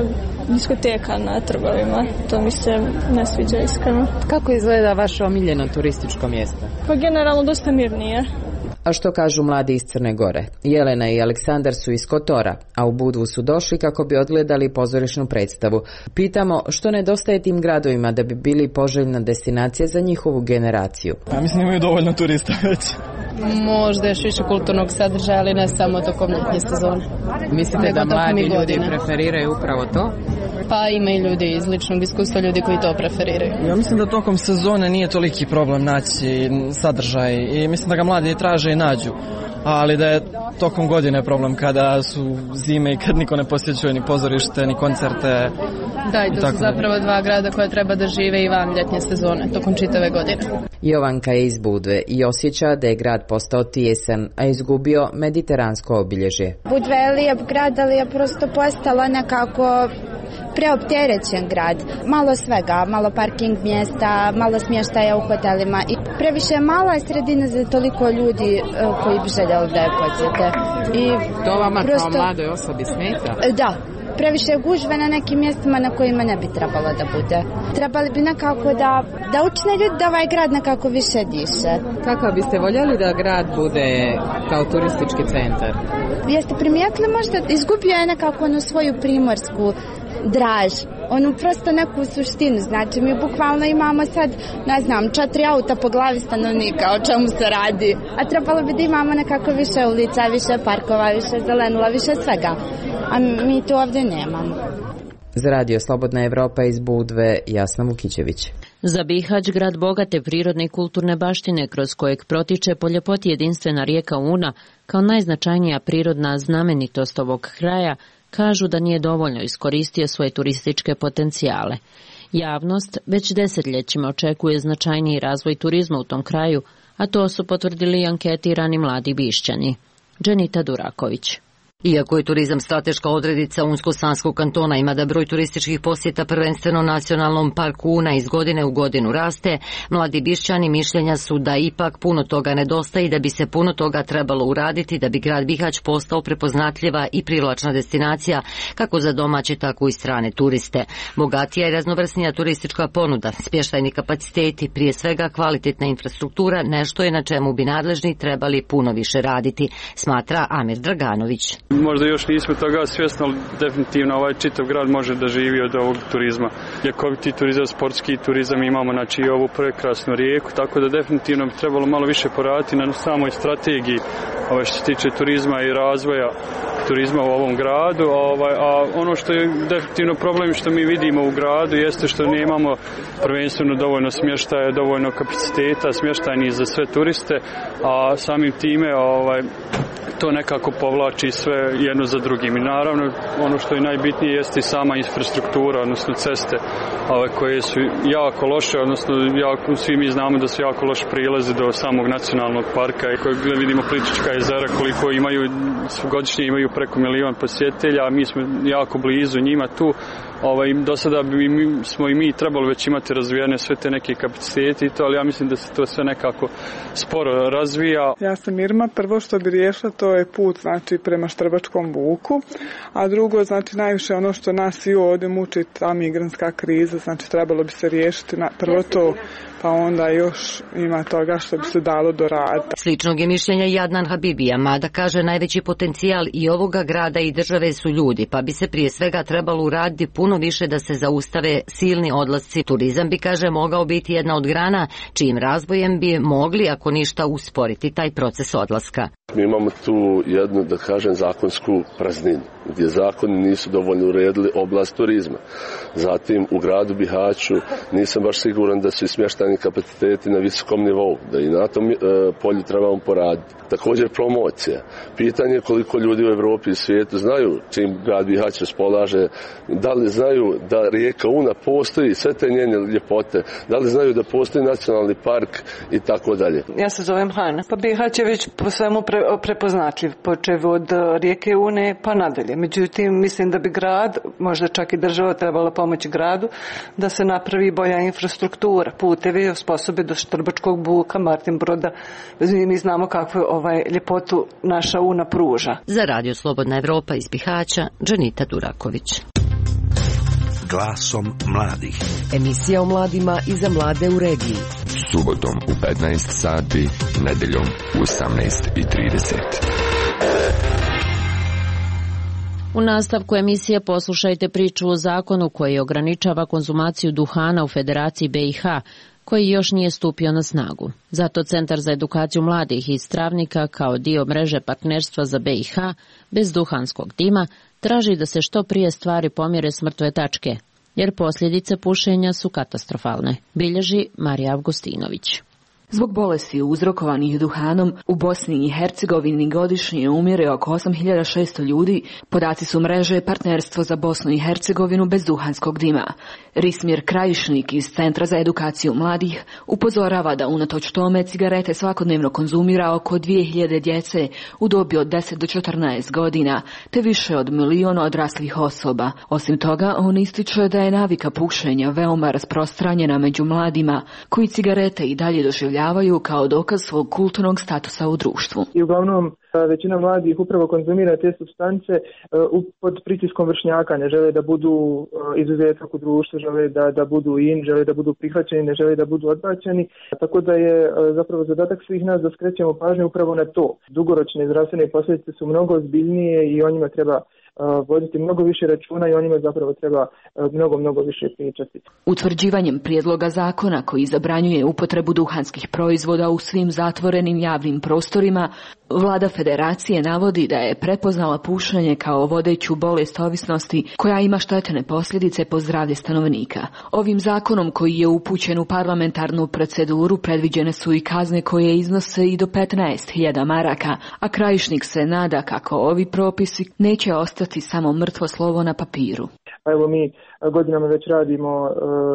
diskoteka na trgovima. To mi se ne sviđa iskreno.
Kako izgleda vaše omiljeno turističko mjesto?
Pa generalno dosta mirnije.
A što kažu mladi iz Crne Gore? Jelena i Aleksandar su iz Kotora, a u Budvu su došli kako bi odgledali pozorišnu predstavu. Pitamo što nedostaje tim gradovima da bi bili poželjna destinacija za njihovu generaciju.
Ja mislim imaju dovoljno turista već.
Možda još više kulturnog sadržaja, ali ne samo tokom ljetnje sezone.
Mislite da mladi ljudi preferiraju upravo to?
Pa ima i ljudi iz ličnog iskustva, ljudi koji to preferiraju.
Ja mislim da tokom sezone nije toliki problem naći sadržaj i mislim da ga mladi traže i nađu. Ali da je tokom godine problem kada su zime i kad niko ne posjećuje ni pozorište, ni koncerte,
Da, i to su zapravo dva grada koja treba da žive i van ljetnje sezone, tokom čitave godine.
Jovanka je iz Budve i osjeća da je grad postao tijesan, a izgubio mediteransko obilježje.
Budva je lijep grad, ali je prosto postala nekako preopterećen grad. Malo svega, malo parking mjesta, malo smještaja u hotelima i previše mala je sredina za toliko ljudi koji bi željeli da je posjete. I
to vama
prosto,
kao mladoj osobi smeta?
Da. Previše gužve na nekim mjestima na kojima ne bi trebalo da bude. Trebali bi nekako da učine ljudi da ovaj grad nekako više diše.
Kako biste voljeli da grad bude kao turistički centar?
Jeste primijetili možda, izgubio je nekako onu svoju primorsku draž, onu prosto neku suštinu, znači mi bukvalno imamo sad, ne znam, 4 auta po glavi stanovnika, o čemu se radi, a trebalo bi da imamo nekako više ulica, više parkova, više zelenila, više svega, a mi to ovdje nemamo.
Za Radio Slobodna Evropa iz Budve, Jasna Vukićević.
Za Bihać, grad bogate prirodne i kulturne baštine kroz kojeg protiče po ljepoti jedinstvena rijeka Una, kao najznačajnija prirodna znamenitost ovog kraja, kažu da nije dovoljno iskoristio svoje turističke potencijale. Javnost već desetljećima očekuje značajniji razvoj turizma u tom kraju, a to su potvrdili anketirani mladi Bišćani. Dženita Duraković.
Iako je turizam strateška odrednica Unsko-Sanskog kantona, ima da broj turističkih posjeta prvenstveno nacionalnom parku Una iz godine u godinu raste, mladi Bišćani mišljenja su da ipak puno toga nedostaje i da bi se puno toga trebalo uraditi da bi grad Bihać postao prepoznatljiva i privlačna destinacija kako za domaće tako i strane turiste. Bogatija i raznovrsnija turistička ponuda, smještajni kapaciteti, prije svega kvalitetna infrastruktura, nešto je na čemu bi nadležni trebali puno više raditi, smatra Amir Draganović.
Možda još nismo toga svjesni, ali definitivno ovaj čitav grad može da živi od ovog turizma. Ljekoviti turizam, sportski turizam, imamo znači i ovu prekrasnu rijeku, tako da definitivno bi trebalo malo više poraditi na samoj strategiji što se tiče turizma i razvoja turizma u ovom gradu. A ono što je definitivno problem što mi vidimo u gradu jeste što nemamo prvenstveno dovoljno smještaja, dovoljno kapaciteta smještajnih za sve turiste, a samim time to nekako povlači sve jedno za drugim. I naravno, ono što je najbitnije jeste i sama infrastruktura, odnosno ceste koje su jako loše, odnosno svi mi znamo da su jako loše prilaze do samog nacionalnog parka i koje vidimo Plitvička jezera koliko imaju, godišnje imaju preko 1 milion posjetitelja, a mi smo jako blizu njima tu. Do sada smo i mi trebali već imati razvijene sve te neke kapacitete i to, ali ja mislim da se to sve nekako sporo razvija.
Ja sam Irma, prvo što bi riješila to je put znači prema Štrbačkom buku, a drugo znači najviše ono što nas i ovdje muči ta migrantska kriza, znači trebalo bi se riješiti prvo to, pa onda još ima toga što bi se dalo doraditi.
Sličnog je mišljenja i Adnan Habibija, mada kaže najveći potencijal i ovoga grada i države su ljudi, pa bi se prije svega trebalo uraditi puno više da se zaustave silni odlasci. Turizam bi, kaže, mogao biti jedna od grana čijim razvojem bi mogli, ako ništa, usporiti taj proces odlaska.
Mi imamo tu jednu, da kažem, zakonsku prazninu, gdje zakoni nisu dovoljno uredili oblast turizma. Zatim u gradu Bihaću nisam baš siguran da su smještajni kapaciteti na visokom nivou, da i na tom polju trebamo poraditi. Također promocija. Pitanje je koliko ljudi u Evropi i svijetu znaju čim grad Bihać raspolaže, da li znaju da rijeka Una postoji, sve te njene ljepote, da li znaju da postoji nacionalni park i tako dalje.
Ja se zovem Hana, pa Bihać je već po svemu prepoznatljiv, počev od rijeke Une pa nadalje. Međutim, mislim da bi grad, možda čak i država trebala pomoći gradu, da se napravi bolja infrastruktura, putevi osposobe do Štrbačkog buka, Martin Broda. Mi znamo kakvu ljepotu naša Una pruža.
Za Radio Slobodna Evropa iz Bihaća, Dženita Duraković.
Glasom mladih.
Emisija o mladima i za mlade u regiji.
Subotom u 15 sati, nedeljom u 18:30.
U nastavku emisije poslušajte priču o zakonu koji ograničava konzumaciju duhana u Federaciji BiH, koji još nije stupio na snagu. Zato Centar za edukaciju mladih iz Travnika kao dio mreže partnerstva za BiH bez duhanskog dima traži da se što prije stvari pomjere s mrtve tačke, jer posljedice pušenja su katastrofalne, bilježi Marija Avgustinović.
Zbog bolesti uzrokovanih duhanom u Bosni i Hercegovini godišnje umire oko 8600 ljudi, podaci su mreže Partnerstvo za Bosnu i Hercegovinu bez duhanskog dima. Rismir Krajišnik iz Centra za edukaciju mladih upozorava da unatoč tome cigarete svakodnevno konzumira oko 2000 djece u dobi od 10 do 14 godina, te više od 1 milion odraslih osoba. Osim toga, on ističe da je navika pušenja veoma rasprostranjena među mladima, koji cigarete i dalje doživljavaju kao dokaz svog kulturnog statusa u društvu.
I uglavnom većina mladih upravo konzumira te supstance pod pritiskom vršnjaka, ne žele da budu izuzetak u društvu, žele da budu žele da budu prihvaćeni, ne žele da budu odbačeni, tako da je zapravo zadatak svih nas da skrećemo pažnju upravo na to. Dugoročne zdravstvene posljedice su mnogo ozbiljnije i o njima treba voditi mnogo više računa i o njima zapravo treba mnogo više pričati.
Utvrđivanjem prijedloga zakona koji zabranjuje upotrebu duhanskih proizvoda u svim zatvorenim javnim prostorima, Vlada Federacije navodi da je prepoznala pušenje kao vodeću bolest ovisnosti koja ima štetne posljedice po zdravlje stanovnika. Ovim zakonom koji je upućen u parlamentarnu proceduru predviđene su i kazne koje iznose i do 15.000 maraka, a Krajišnik se nada kako ovi propisi neće ostati samo mrtvo slovo na papiru.
Evo mi godinama već radimo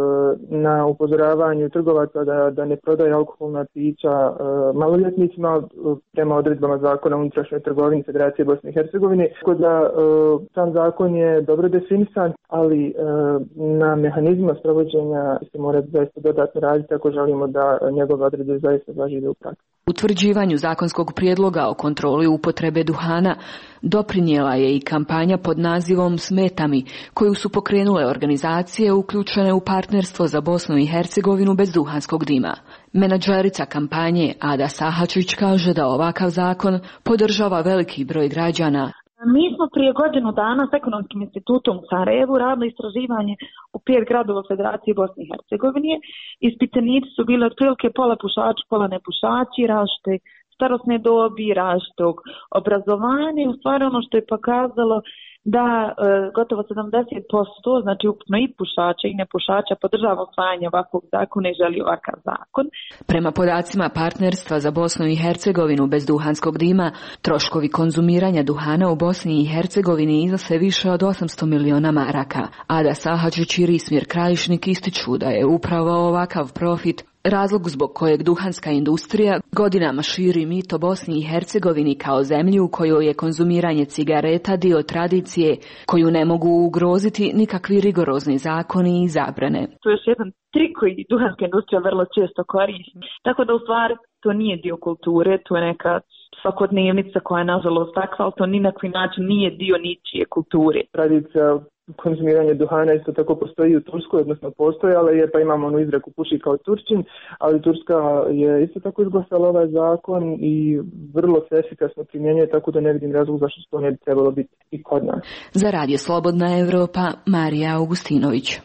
na upozoravanju trgovaca da ne prodaje alkoholna pića maloljetnicima prema odredbama zakona o unutrašnjoj trgovini Federacije Bosne i Hercegovine. Tako da sam zakon je dobro definisan, ali na mehanizma sprovođenja se mora zaista dodatno raditi ako želimo da njegove odredbe zaista zažive u praksi.
Utvrđivanju zakonskog prijedloga o kontroli upotrebe duhana doprinijela je i kampanja pod nazivom Smeta mi, koju su pokrenule organizacije uključene u Partnerstvo za Bosnu i Hercegovinu bez duhanskog dima. Menadžerica kampanje Ada Sahačić kaže da ovakav zakon podržava veliki broj građana.
Mi smo prije godinu dana s Ekonomskim institutom u Sarajevu radili istraživanje u 5 gradova Federacije Bosne i Hercegovine. Ispitanici su bili otprilike pola pušači, pola nepušači, različite starosne dobi, različitog obrazovanja. U stvari ono što je pokazalo da gotovo 70%, znači ukupno i pušača i nepušača, podržava usvajanje ovakvog zakona i želi ovakav zakon.
Prema podacima Partnerstva za Bosnu i Hercegovinu bez duhanskog dima, troškovi konzumiranja duhana u Bosni i Hercegovini iznose više od 800 miliona maraka. Ada Sahačić i Rismir Krajišnik ističu da je upravo ovakav profit razlog zbog kojeg duhanska industrija godinama širi mit o Bosni i Hercegovini kao zemlji u kojoj je konzumiranje cigareta dio tradicije koju ne mogu ugroziti nikakvi rigorozni zakoni i zabrane.
To je još jedan trik koji duhanska industrija vrlo često koristi. Tako da u stvari to nije dio kulture, to je neka svakodnevnica koja je nažalost takva, ali to ni na koji način nije dio ničije kulture.
Tradicija konzumiranje duhana isto tako postoji u Turskoj, odnosno postojala je, pa imamo onu izreku puši kao Turčin, ali Turska je isto tako izglasala ovaj zakon i vrlo se efikasno primjenjuje, tako da ne vidim razlog zašto to ne bi trebalo biti i kod nas.
Za Radio Slobodna Evropa, Marija Augustinović.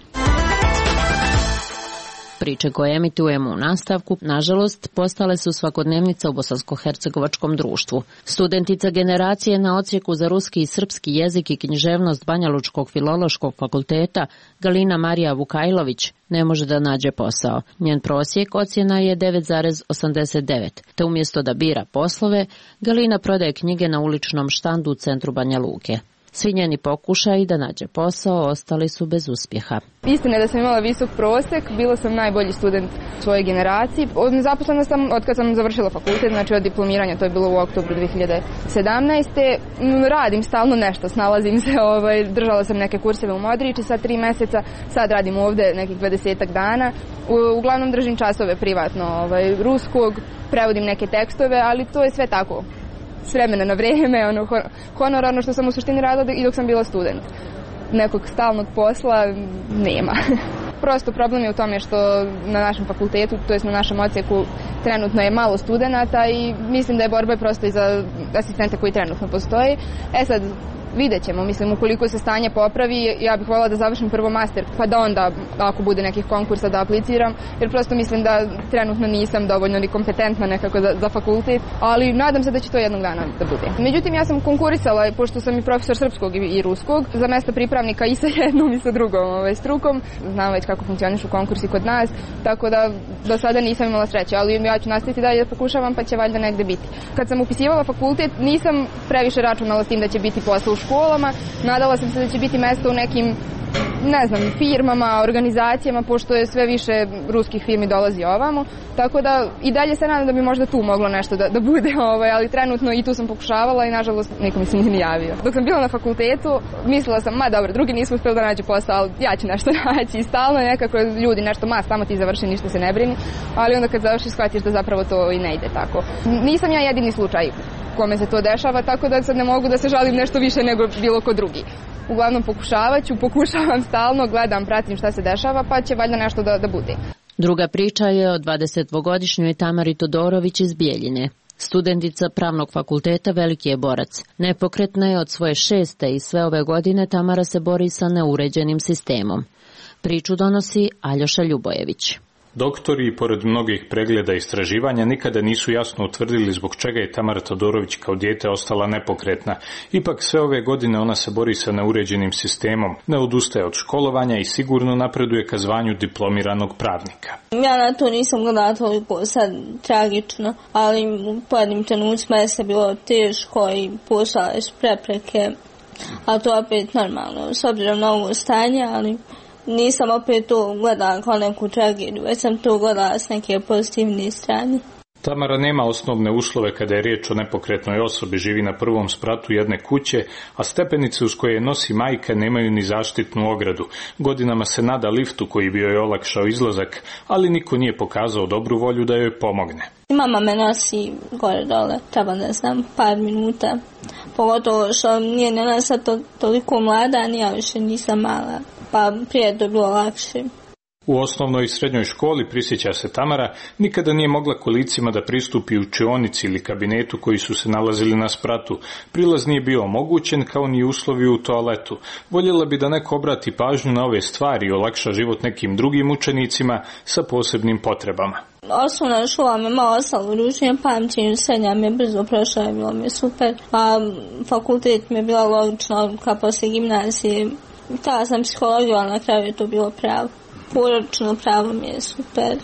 Priče koje emitujemo u nastavku, nažalost, postale su svakodnevnica u bosansko-hercegovačkom društvu. Studentica generacije na odsjeku za ruski i srpski jezik i književnost Banjalučkog filološkog fakulteta Galina Marija Vukajlović ne može da nađe posao. Njen prosjek ocjena je 9,89, te umjesto da bira poslove, Galina prodaje knjige na uličnom štandu u centru Banja Luke. Svi njeni pokušaji da nađe posao ostali su bez uspjeha.
Istina je da sam imala visok prosjek, bila sam najbolji student svoje generacije. Zaposlena sam od kad sam završila fakultet, znači od diplomiranja, to je bilo u oktobru 2017. Radim stalno nešto, snalazim se, držala sam neke kurseve u Modriči sa 3 mjeseca, sad radim ovdje nekih 20 dana. Uglavnom držim časove privatno ruskog, prevodim neke tekstove, ali to je sve tako. S vremena na vrijeme, honorarno što sam u suštini radila i dok sam bila student. Nekog stalnog posla nema. Prosto problem je u tome što na našem fakultetu, to jest na našem odsjeku, trenutno je malo studenata i mislim da je borba prosto i za asistente koji trenutno postoji. Sad, vidjet ćemo, mislim, ukoliko se stanje popravi, ja bih voljela da završim prvo master, pa da onda, ako bude nekih konkursa, da apliciram, jer prosto mislim da trenutno nisam dovoljno ni kompetentna nekako za fakultet, ali nadam se da će to jednog dana da bude. Međutim, ja sam konkurisala, pošto sam i profesor srpskog i ruskog, za mesta pripravnika i sa jednom i sa drugom strukom. Znam već kako funkcionišu konkursi kod nas, tako da do sada nisam imala sreće, ali ja ću nastaviti dalje da pokušavam, pa će valjda negde biti. Kad sam upisivala fakultet, nisam previše računala s tim da će biti posao u školama, nadala sam se da će biti mesto u nekim, ne znam, firmama, organizacijama, pošto je sve više ruskih firmi dolazi ovamo, tako da i dalje se nadam da bi možda tu moglo nešto da bude, ali trenutno i tu sam pokušavala i nažalost niko mi se nije ni javio. Dok sam bila na fakultetu, mislila sam, dobro, drugi nisu uspjeli da nađu posao, ali ja ću nešto naći i stalno nekako ljudi nešto, samo ti završi, ništa se ne brini, ali onda kad završiš shvatiš da zapravo to i ne ide tako. Nisam ja jedini slučaj kome se to dešava, tako da sad ne mogu da se žalim nešto više nego bilo ko drugi. Uglavnom pokušavam stalno, gledam, pratim šta se dešava, pa će valjda nešto da bude.
Druga priča je o 22-godišnjoj Tamari Todorović iz Bijeljine. Studentica Pravnog fakulteta veliki je borac. Nepokretna je od svoje 6. i sve ove godine Tamara se bori sa neuređenim sistemom. Priču donosi Aljoša Ljubojević.
Doktori, pored mnogih pregleda i istraživanja, nikada nisu jasno utvrdili zbog čega je Tamara Todorović kao dijete ostala nepokretna. Ipak sve ove godine ona se bori sa neuređenim sistemom, ne odustaje od školovanja i sigurno napreduje ka zvanju diplomiranog pravnika.
Ja na to nisam gledala toliko sad tragično, ali u pojedinim trenucima je se bilo teško i postojale su prepreke, a to opet normalno, s obzirom na ovo stanje, ali nisam opet to gledala kao neku tragediju, već sam to gledala s neke pozitivne strane.
Tamara nema osnovne uslove kada je riječ o nepokretnoj osobi, živi na prvom spratu jedne kuće, a stepenice uz koje je nosi majka nemaju ni zaštitnu ogradu. Godinama se nada liftu koji bi joj olakšao izlazak, ali niko nije pokazao dobru volju da joj pomogne.
Mama me nosi gore dole, treba ne znam, par minuta, pogotovo što nije ona sad toliko mlada, ni ja više nisam mala, pa prije to bilo lakše.
U osnovnoj i srednjoj školi, prisjeća se Tamara, nikada nije mogla kolicima da pristupi učionici ili kabinetu koji su se nalazili na spratu. Prilaz nije bio omogućen kao ni uslovi u toaletu. Voljela bi da neko obrati pažnju na ove stvari i olakša život nekim drugim učenicima sa posebnim potrebama.
Osnovna škola me malo ostala u ručnijem pamćenju, srednja me brzo prošla i bilo mi super, a fakultet mi je bila logična odluka poslije gimnazije. Htjela sam psihologiju, ali na kraju je to bilo pravo. Porodično pravo mi je super.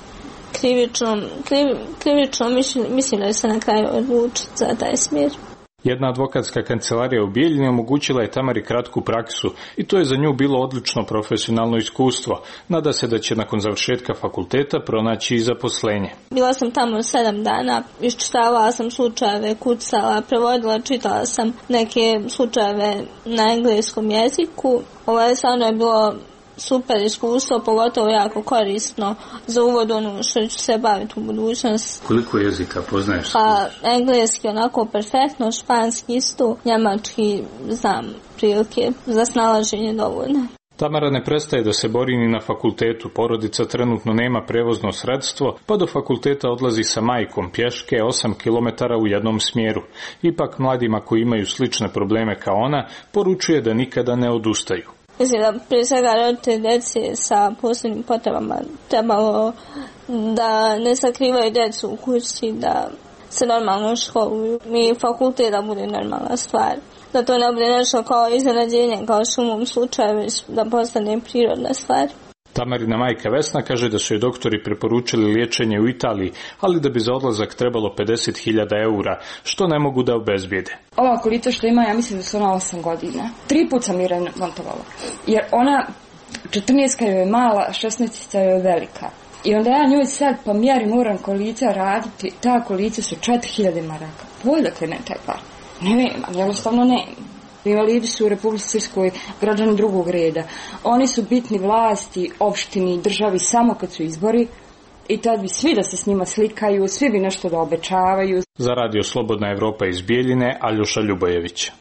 Krivično mislim da se na kraju odlučiti za taj smjer.
Jedna advokatska kancelarija u Bijeljini omogućila je Tamari kratku praksu i to je za nju bilo odlično profesionalno iskustvo. Nada se da će nakon završetka fakulteta pronaći i zaposlenje.
Bila sam tamo 7 dana, iščitavala sam slučajeve, kucala, prevodila, čitala sam neke slučajeve na engleskom jeziku. Stvarno je bilo super iskustvo, pogotovo jako korisno za uvod ono što ću se baviti u budućnosti.
Koliko jezika poznaješ?
Engleski onako perfektno, španski isto, njemački znam prilike, za snalaženje dovoljno.
Tamara ne prestaje da se bori ni na fakultetu. Porodica trenutno nema prevozno sredstvo, pa do fakulteta odlazi sa majkom pješke 8 km u jednom smjeru. Ipak mladima koji imaju slične probleme kao ona, poručuje da nikada ne odustaju.
Mislim da prije svega roditelji djece sa posebnim potrebama trebalo da ne sakrivaju djecu u kući, da se normalno školuju i fakultet da bude normalna stvar. Da to ne bude nešto kao iznenađenje, kao što u mom slučaju, već da postane prirodna stvar.
Tamarina majka Vesna kaže da su joj doktori preporučili liječenje u Italiji, ali da bi za odlazak trebalo 50.000 eura, što ne mogu da obezbijede.
Ova kolica što ima, ja mislim da su ona 8 godina. 3 puta sam je remontovala. Jer ona, 14 je mala, 16 je velika. I onda ja njoj sad po mjeri moram kolica raditi, ta kolica su 4.000 maraka. Odakle ne taj par? Ne vem, jednostavno ne. Invalidi su u Republici Srpskoj građani drugog reda. Oni su bitni vlasti, opštini, državi samo kad su izbori i tad bi svi da se s njima slikaju, svi bi nešto da obećavaju.
Za Radio Slobodna Evropa iz Bijeljine, Aljoša Ljubojević.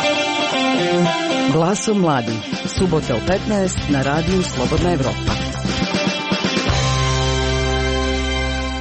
Glasom mladih, subote u 15 na Radio Slobodna Evropa.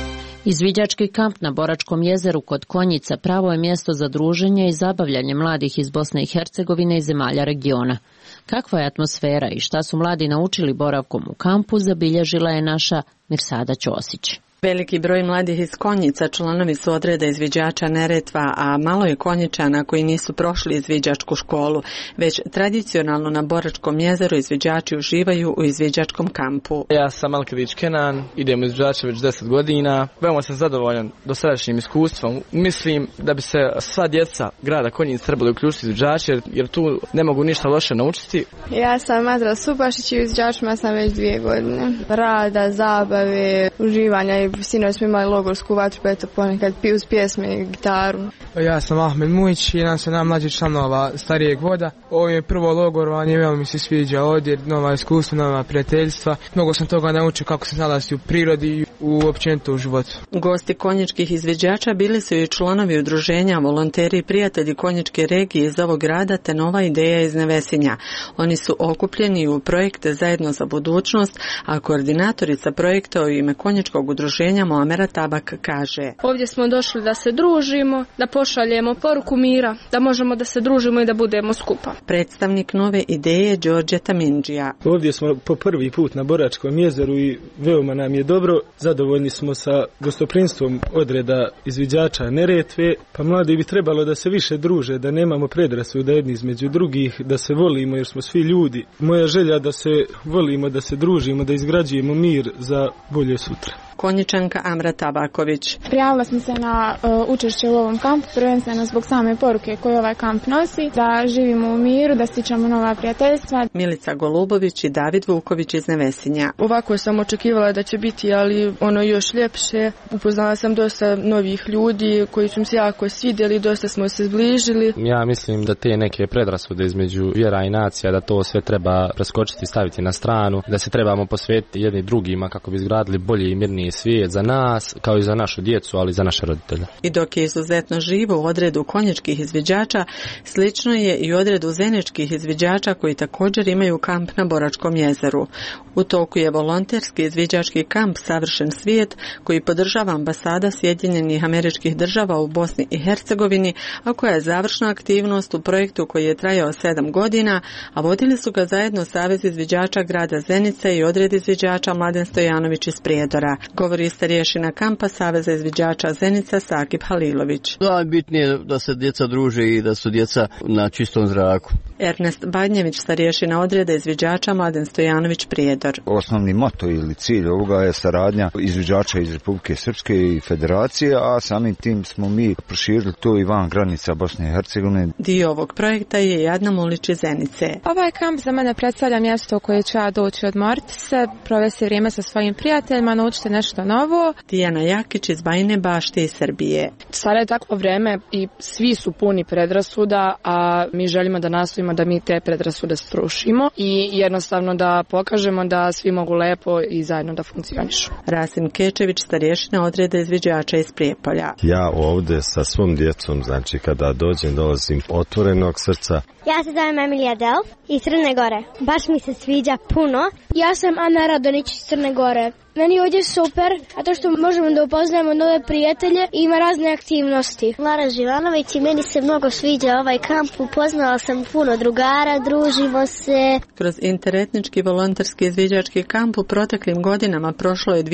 Izviđački kamp na Boračkom jezeru kod Konjica pravo je mjesto za druženje i zabavljanje mladih iz Bosne i Hercegovine i zemalja regiona. Kakva je atmosfera i šta su mladi naučili boravkom u kampu, zabilježila je naša Mirsada Ćosić.
Veliki broj mladih iz Konjica članovi su odreda izviđača Neretva, a malo je Konjičana koji nisu prošli izviđačku školu, već tradicionalno na Boračkom jezeru izviđači uživaju u izviđačkom kampu.
Ja sam Alkadić Kenan, idem u izviđače već 10 godina. Veoma sam zadovoljan dosadašnjim iskustvom. Mislim da bi se sva djeca grada Konjic trebali uključiti izviđače, jer tu ne mogu ništa loše naučiti.
Ja sam Madra Subašić i u izviđačima sam već 2 godine. Rada, zabave, uživanja i sinoć smo imali logorsku vatru, pa eto ponekad uz pjesme i gitaru.
Ja sam Ahmed Mujić, jedan sam najmlađih članova starijeg voda. Ovo je prvo logorovanje, veoma mi se sviđa ovdje, nova iskustva, nova prijateljstva. Mnogo sam toga naučio kako se nalaziti u prirodi i općenito u životu.
Gosti konjičkih izviđača bili su i članovi udruženja, volonteri i prijatelji konjičke regije iz ovog grada te Nova ideja iz Nevesinja. Oni su okupljeni u projekte Zajedno za budućnost, a koordinatorica projekta u ime konjičkog udruženja Moamera Tabak kaže:
Ovdje smo došli da se družimo, da pošaljemo poruku mira, da možemo da se družimo i da budemo skupa.
Predstavnik Nove ideje Đorđe Tamindžija:
Ovdje smo po prvi put na Boračkom jezeru i veoma nam je dobro. Zadovoljni smo sa gostoprinstvom odreda izviđača Neretve, pa mladi bi trebalo da se više druže, da nemamo predrasuda jedni između drugih, da se volimo jer smo svi ljudi. Moja želja da se volimo, da se družimo, da izgrađujemo mir za bolje sutra.
Konjičanka Amra Tabaković:
Prijavila sam se na učešće u ovom kampu, prvenstveno zbog same poruke koju ovaj kamp nosi, da živimo u miru, da stičemo nova prijateljstva.
Milica Golubović i David Vuković iz Nevesinja:
Ovako sam očekivala da će biti, ali ono još ljepše. Upoznala sam dosta novih ljudi koji su mi se jako svidjeli, dosta smo se zbližili.
Ja mislim da te neke predrasude između vjera i nacija, da to sve treba preskočiti i staviti na stranu, da se trebamo posvetiti jedni drugima kako bi izgradili bolji i mirniji svijet za nas, kao i za našu djecu, ali i za naše roditelje.
I dok je izuzetno živo u odredu konjičkih izviđača, slično je i u odredu zeničkih izviđača koji također imaju kamp na Boračkom jezeru. U toku je volonterski izviđački kamp Savršen svijet koji podržava ambasada Sjedinjenih Američkih Država u Bosni i Hercegovini, a koja je završna aktivnost u projektu koji je trajao 7 godina, a vodili su ga zajedno Savez izviđača grada Zenice i odred izviđača Mladen Stojanović iz Prijedora. Govori starješina kampa Saveza izviđača Zenica Sakib Halilović.
Najbitnije je da se djeca druže i da su djeca na čistom zraku.
Ernest Badnjević, starješina odreda izviđača Mladen Stojanović Prijedor.
Osnovni moto ili cilj ovoga je saradnja izviđača iz Republike Srpske i Federacije, a samim tim smo mi proširili to i van granica Bosne i Hercegovine.
Dio ovog projekta je Jadna Mulić iz Zenice.
Ovaj kamp za mene predstavlja mjesto u koje ću ja doći odmoriti se, provesti vrijeme sa svojim prijateljima, naučiti nešto novo.
Dijana Jakić iz Bajine Bašte iz Srbije.
Sada je takvo vrijeme i svi su puni predrasuda, a mi želimo da nastojimo da mi te predrasude srušimo i jednostavno da pokažemo da svi mogu lepo i zajedno da funkcionišu.
Rasim Kečević, starješina odreda izviđača iz Prijepolja.
Ja ovdje sa svom djecom, znači kada dolazim otvorenog srca.
Ja se zovem Emilija Delf iz Crne Gore. Baš mi se sviđa puno.
Ja sam Ana Radonić iz Crne Gore. Meni je ovdje super, a to što možemo da upoznajemo nove prijatelje i ima razne aktivnosti.
Lara Živanović i meni se mnogo sviđa ovaj kamp. Upoznala sam puno drugara, družimo se.
Kroz interetnički volonterski izviđački kamp u proteklim godinama prošlo je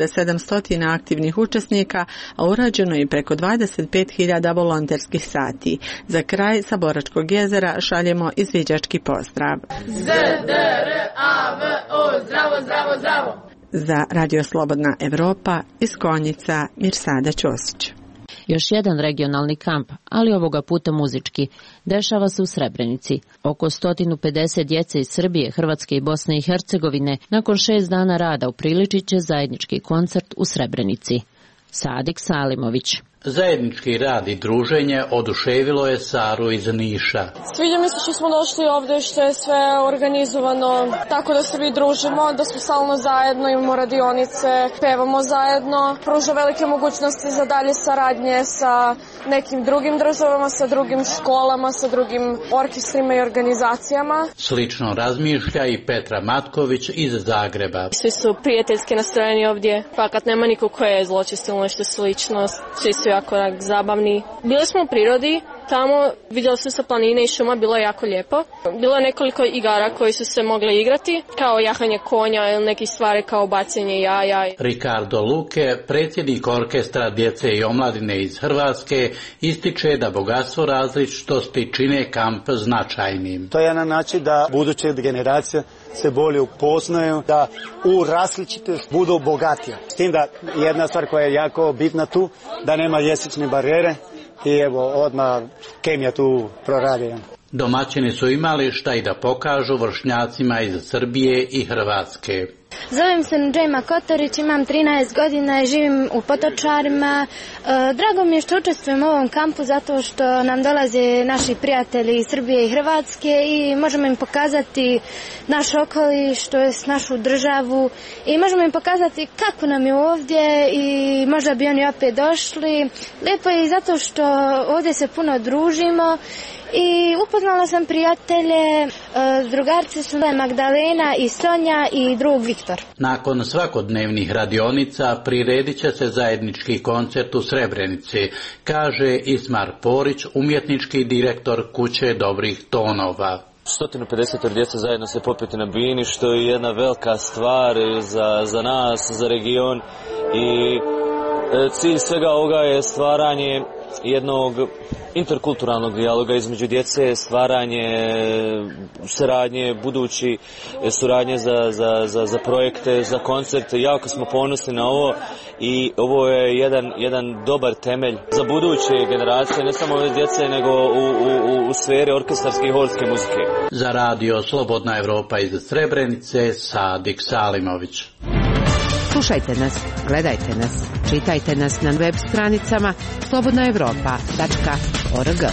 2700 aktivnih učesnika, a urađeno je preko 25.000 volonterskih sati. Za kraj sa Boračkog jezera šaljemo izviđački pozdrav.
ZDRAVO, zdravo, zdravo, zdravo.
Za Radio Slobodna Evropa iz Konjica Mirsada Ćosić.
Još jedan regionalni kamp, ali ovoga puta muzički, dešava se u Srebrenici. Oko 150 djece iz Srbije, Hrvatske i Bosne i Hercegovine nakon 6 dana rada upriličit će zajednički koncert u Srebrenici. Sadik Salimović.
Zajednički rad i druženje oduševilo je Saru iz Niša.
Sviđa mi se što smo došli ovdje, što je sve organizovano tako da se mi družimo, da smo stalno zajedno, imamo radionice, pevamo zajedno, pruža velike mogućnosti za dalje saradnje sa nekim drugim državama, sa drugim školama, sa drugim orkestrima i organizacijama.
Slično razmišlja i Petra Matković iz Zagreba.
Svi su prijateljski nastrojeni ovdje, pa kad nema nikog koje je zločest ili nešto slično, svi su jako zabavni. Bili smo u prirodi, tamo vidjeli su se planine i šuma, bilo je jako lijepo. Bilo je nekoliko igara koji su se mogli igrati, kao jahanje konja ili neke stvari kao bacanje jaja.
Ricardo Luke, predsjednik orkestra djece i omladine iz Hrvatske, ističe da bogatstvo različitosti čine kamp značajnim.
To je jedan način da buduće generacije se bolje upoznaju, da u različitost budu bogatije. S tim da jedna stvar koja je jako bitna tu, da nema jezične barijere i evo odmah kemija tu proradi.
Domaćini su imali šta i da pokažu vršnjacima iz Srbije i Hrvatske.
Zovem se Džejma Kotorić, imam 13 godina i živim u Potočarima. Drago mi je što učestvujem u ovom kampu zato što nam dolaze naši prijatelji iz Srbije i Hrvatske i možemo im pokazati naš okoliš, to jest našu državu i možemo im pokazati kako nam je ovdje i možda bi oni opet došli. Lijepo je i zato što ovdje se puno družimo. I upoznala sam prijatelje, drugarci su Magdalena i Sonja i drug Viktor.
Nakon svakodnevnih radionica priredit će se zajednički koncert u Srebrenici, kaže Ismar Porić, umjetnički direktor Kuće dobrih tonova.
150 djece zajedno se popeti na bini, što je jedna velika stvar za nas, za region i cilj svega ovoga je stvaranje jednog interkulturalnog dijaloga između djece, stvaranje saradnje, budući suradnje za projekte, za koncerte. Jako smo ponosni na ovo i ovo je jedan dobar temelj za buduće generacije, ne samo ove djece, nego u sferi orkestarske i horske muzike.
Za radio Slobodna Evropa iz Srebrenice, Sadik Salimović.
Slušajte nas, gledajte nas, čitajte nas na web stranicama slobodnaevropa.org.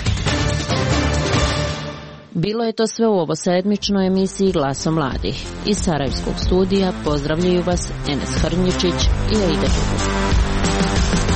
Bilo je to sve u ovosedmičnoj emisiji Glaso mladih. Iz Sarajevskog studija pozdravljaju vas Enes Hrnjičić i Aida Đubuš.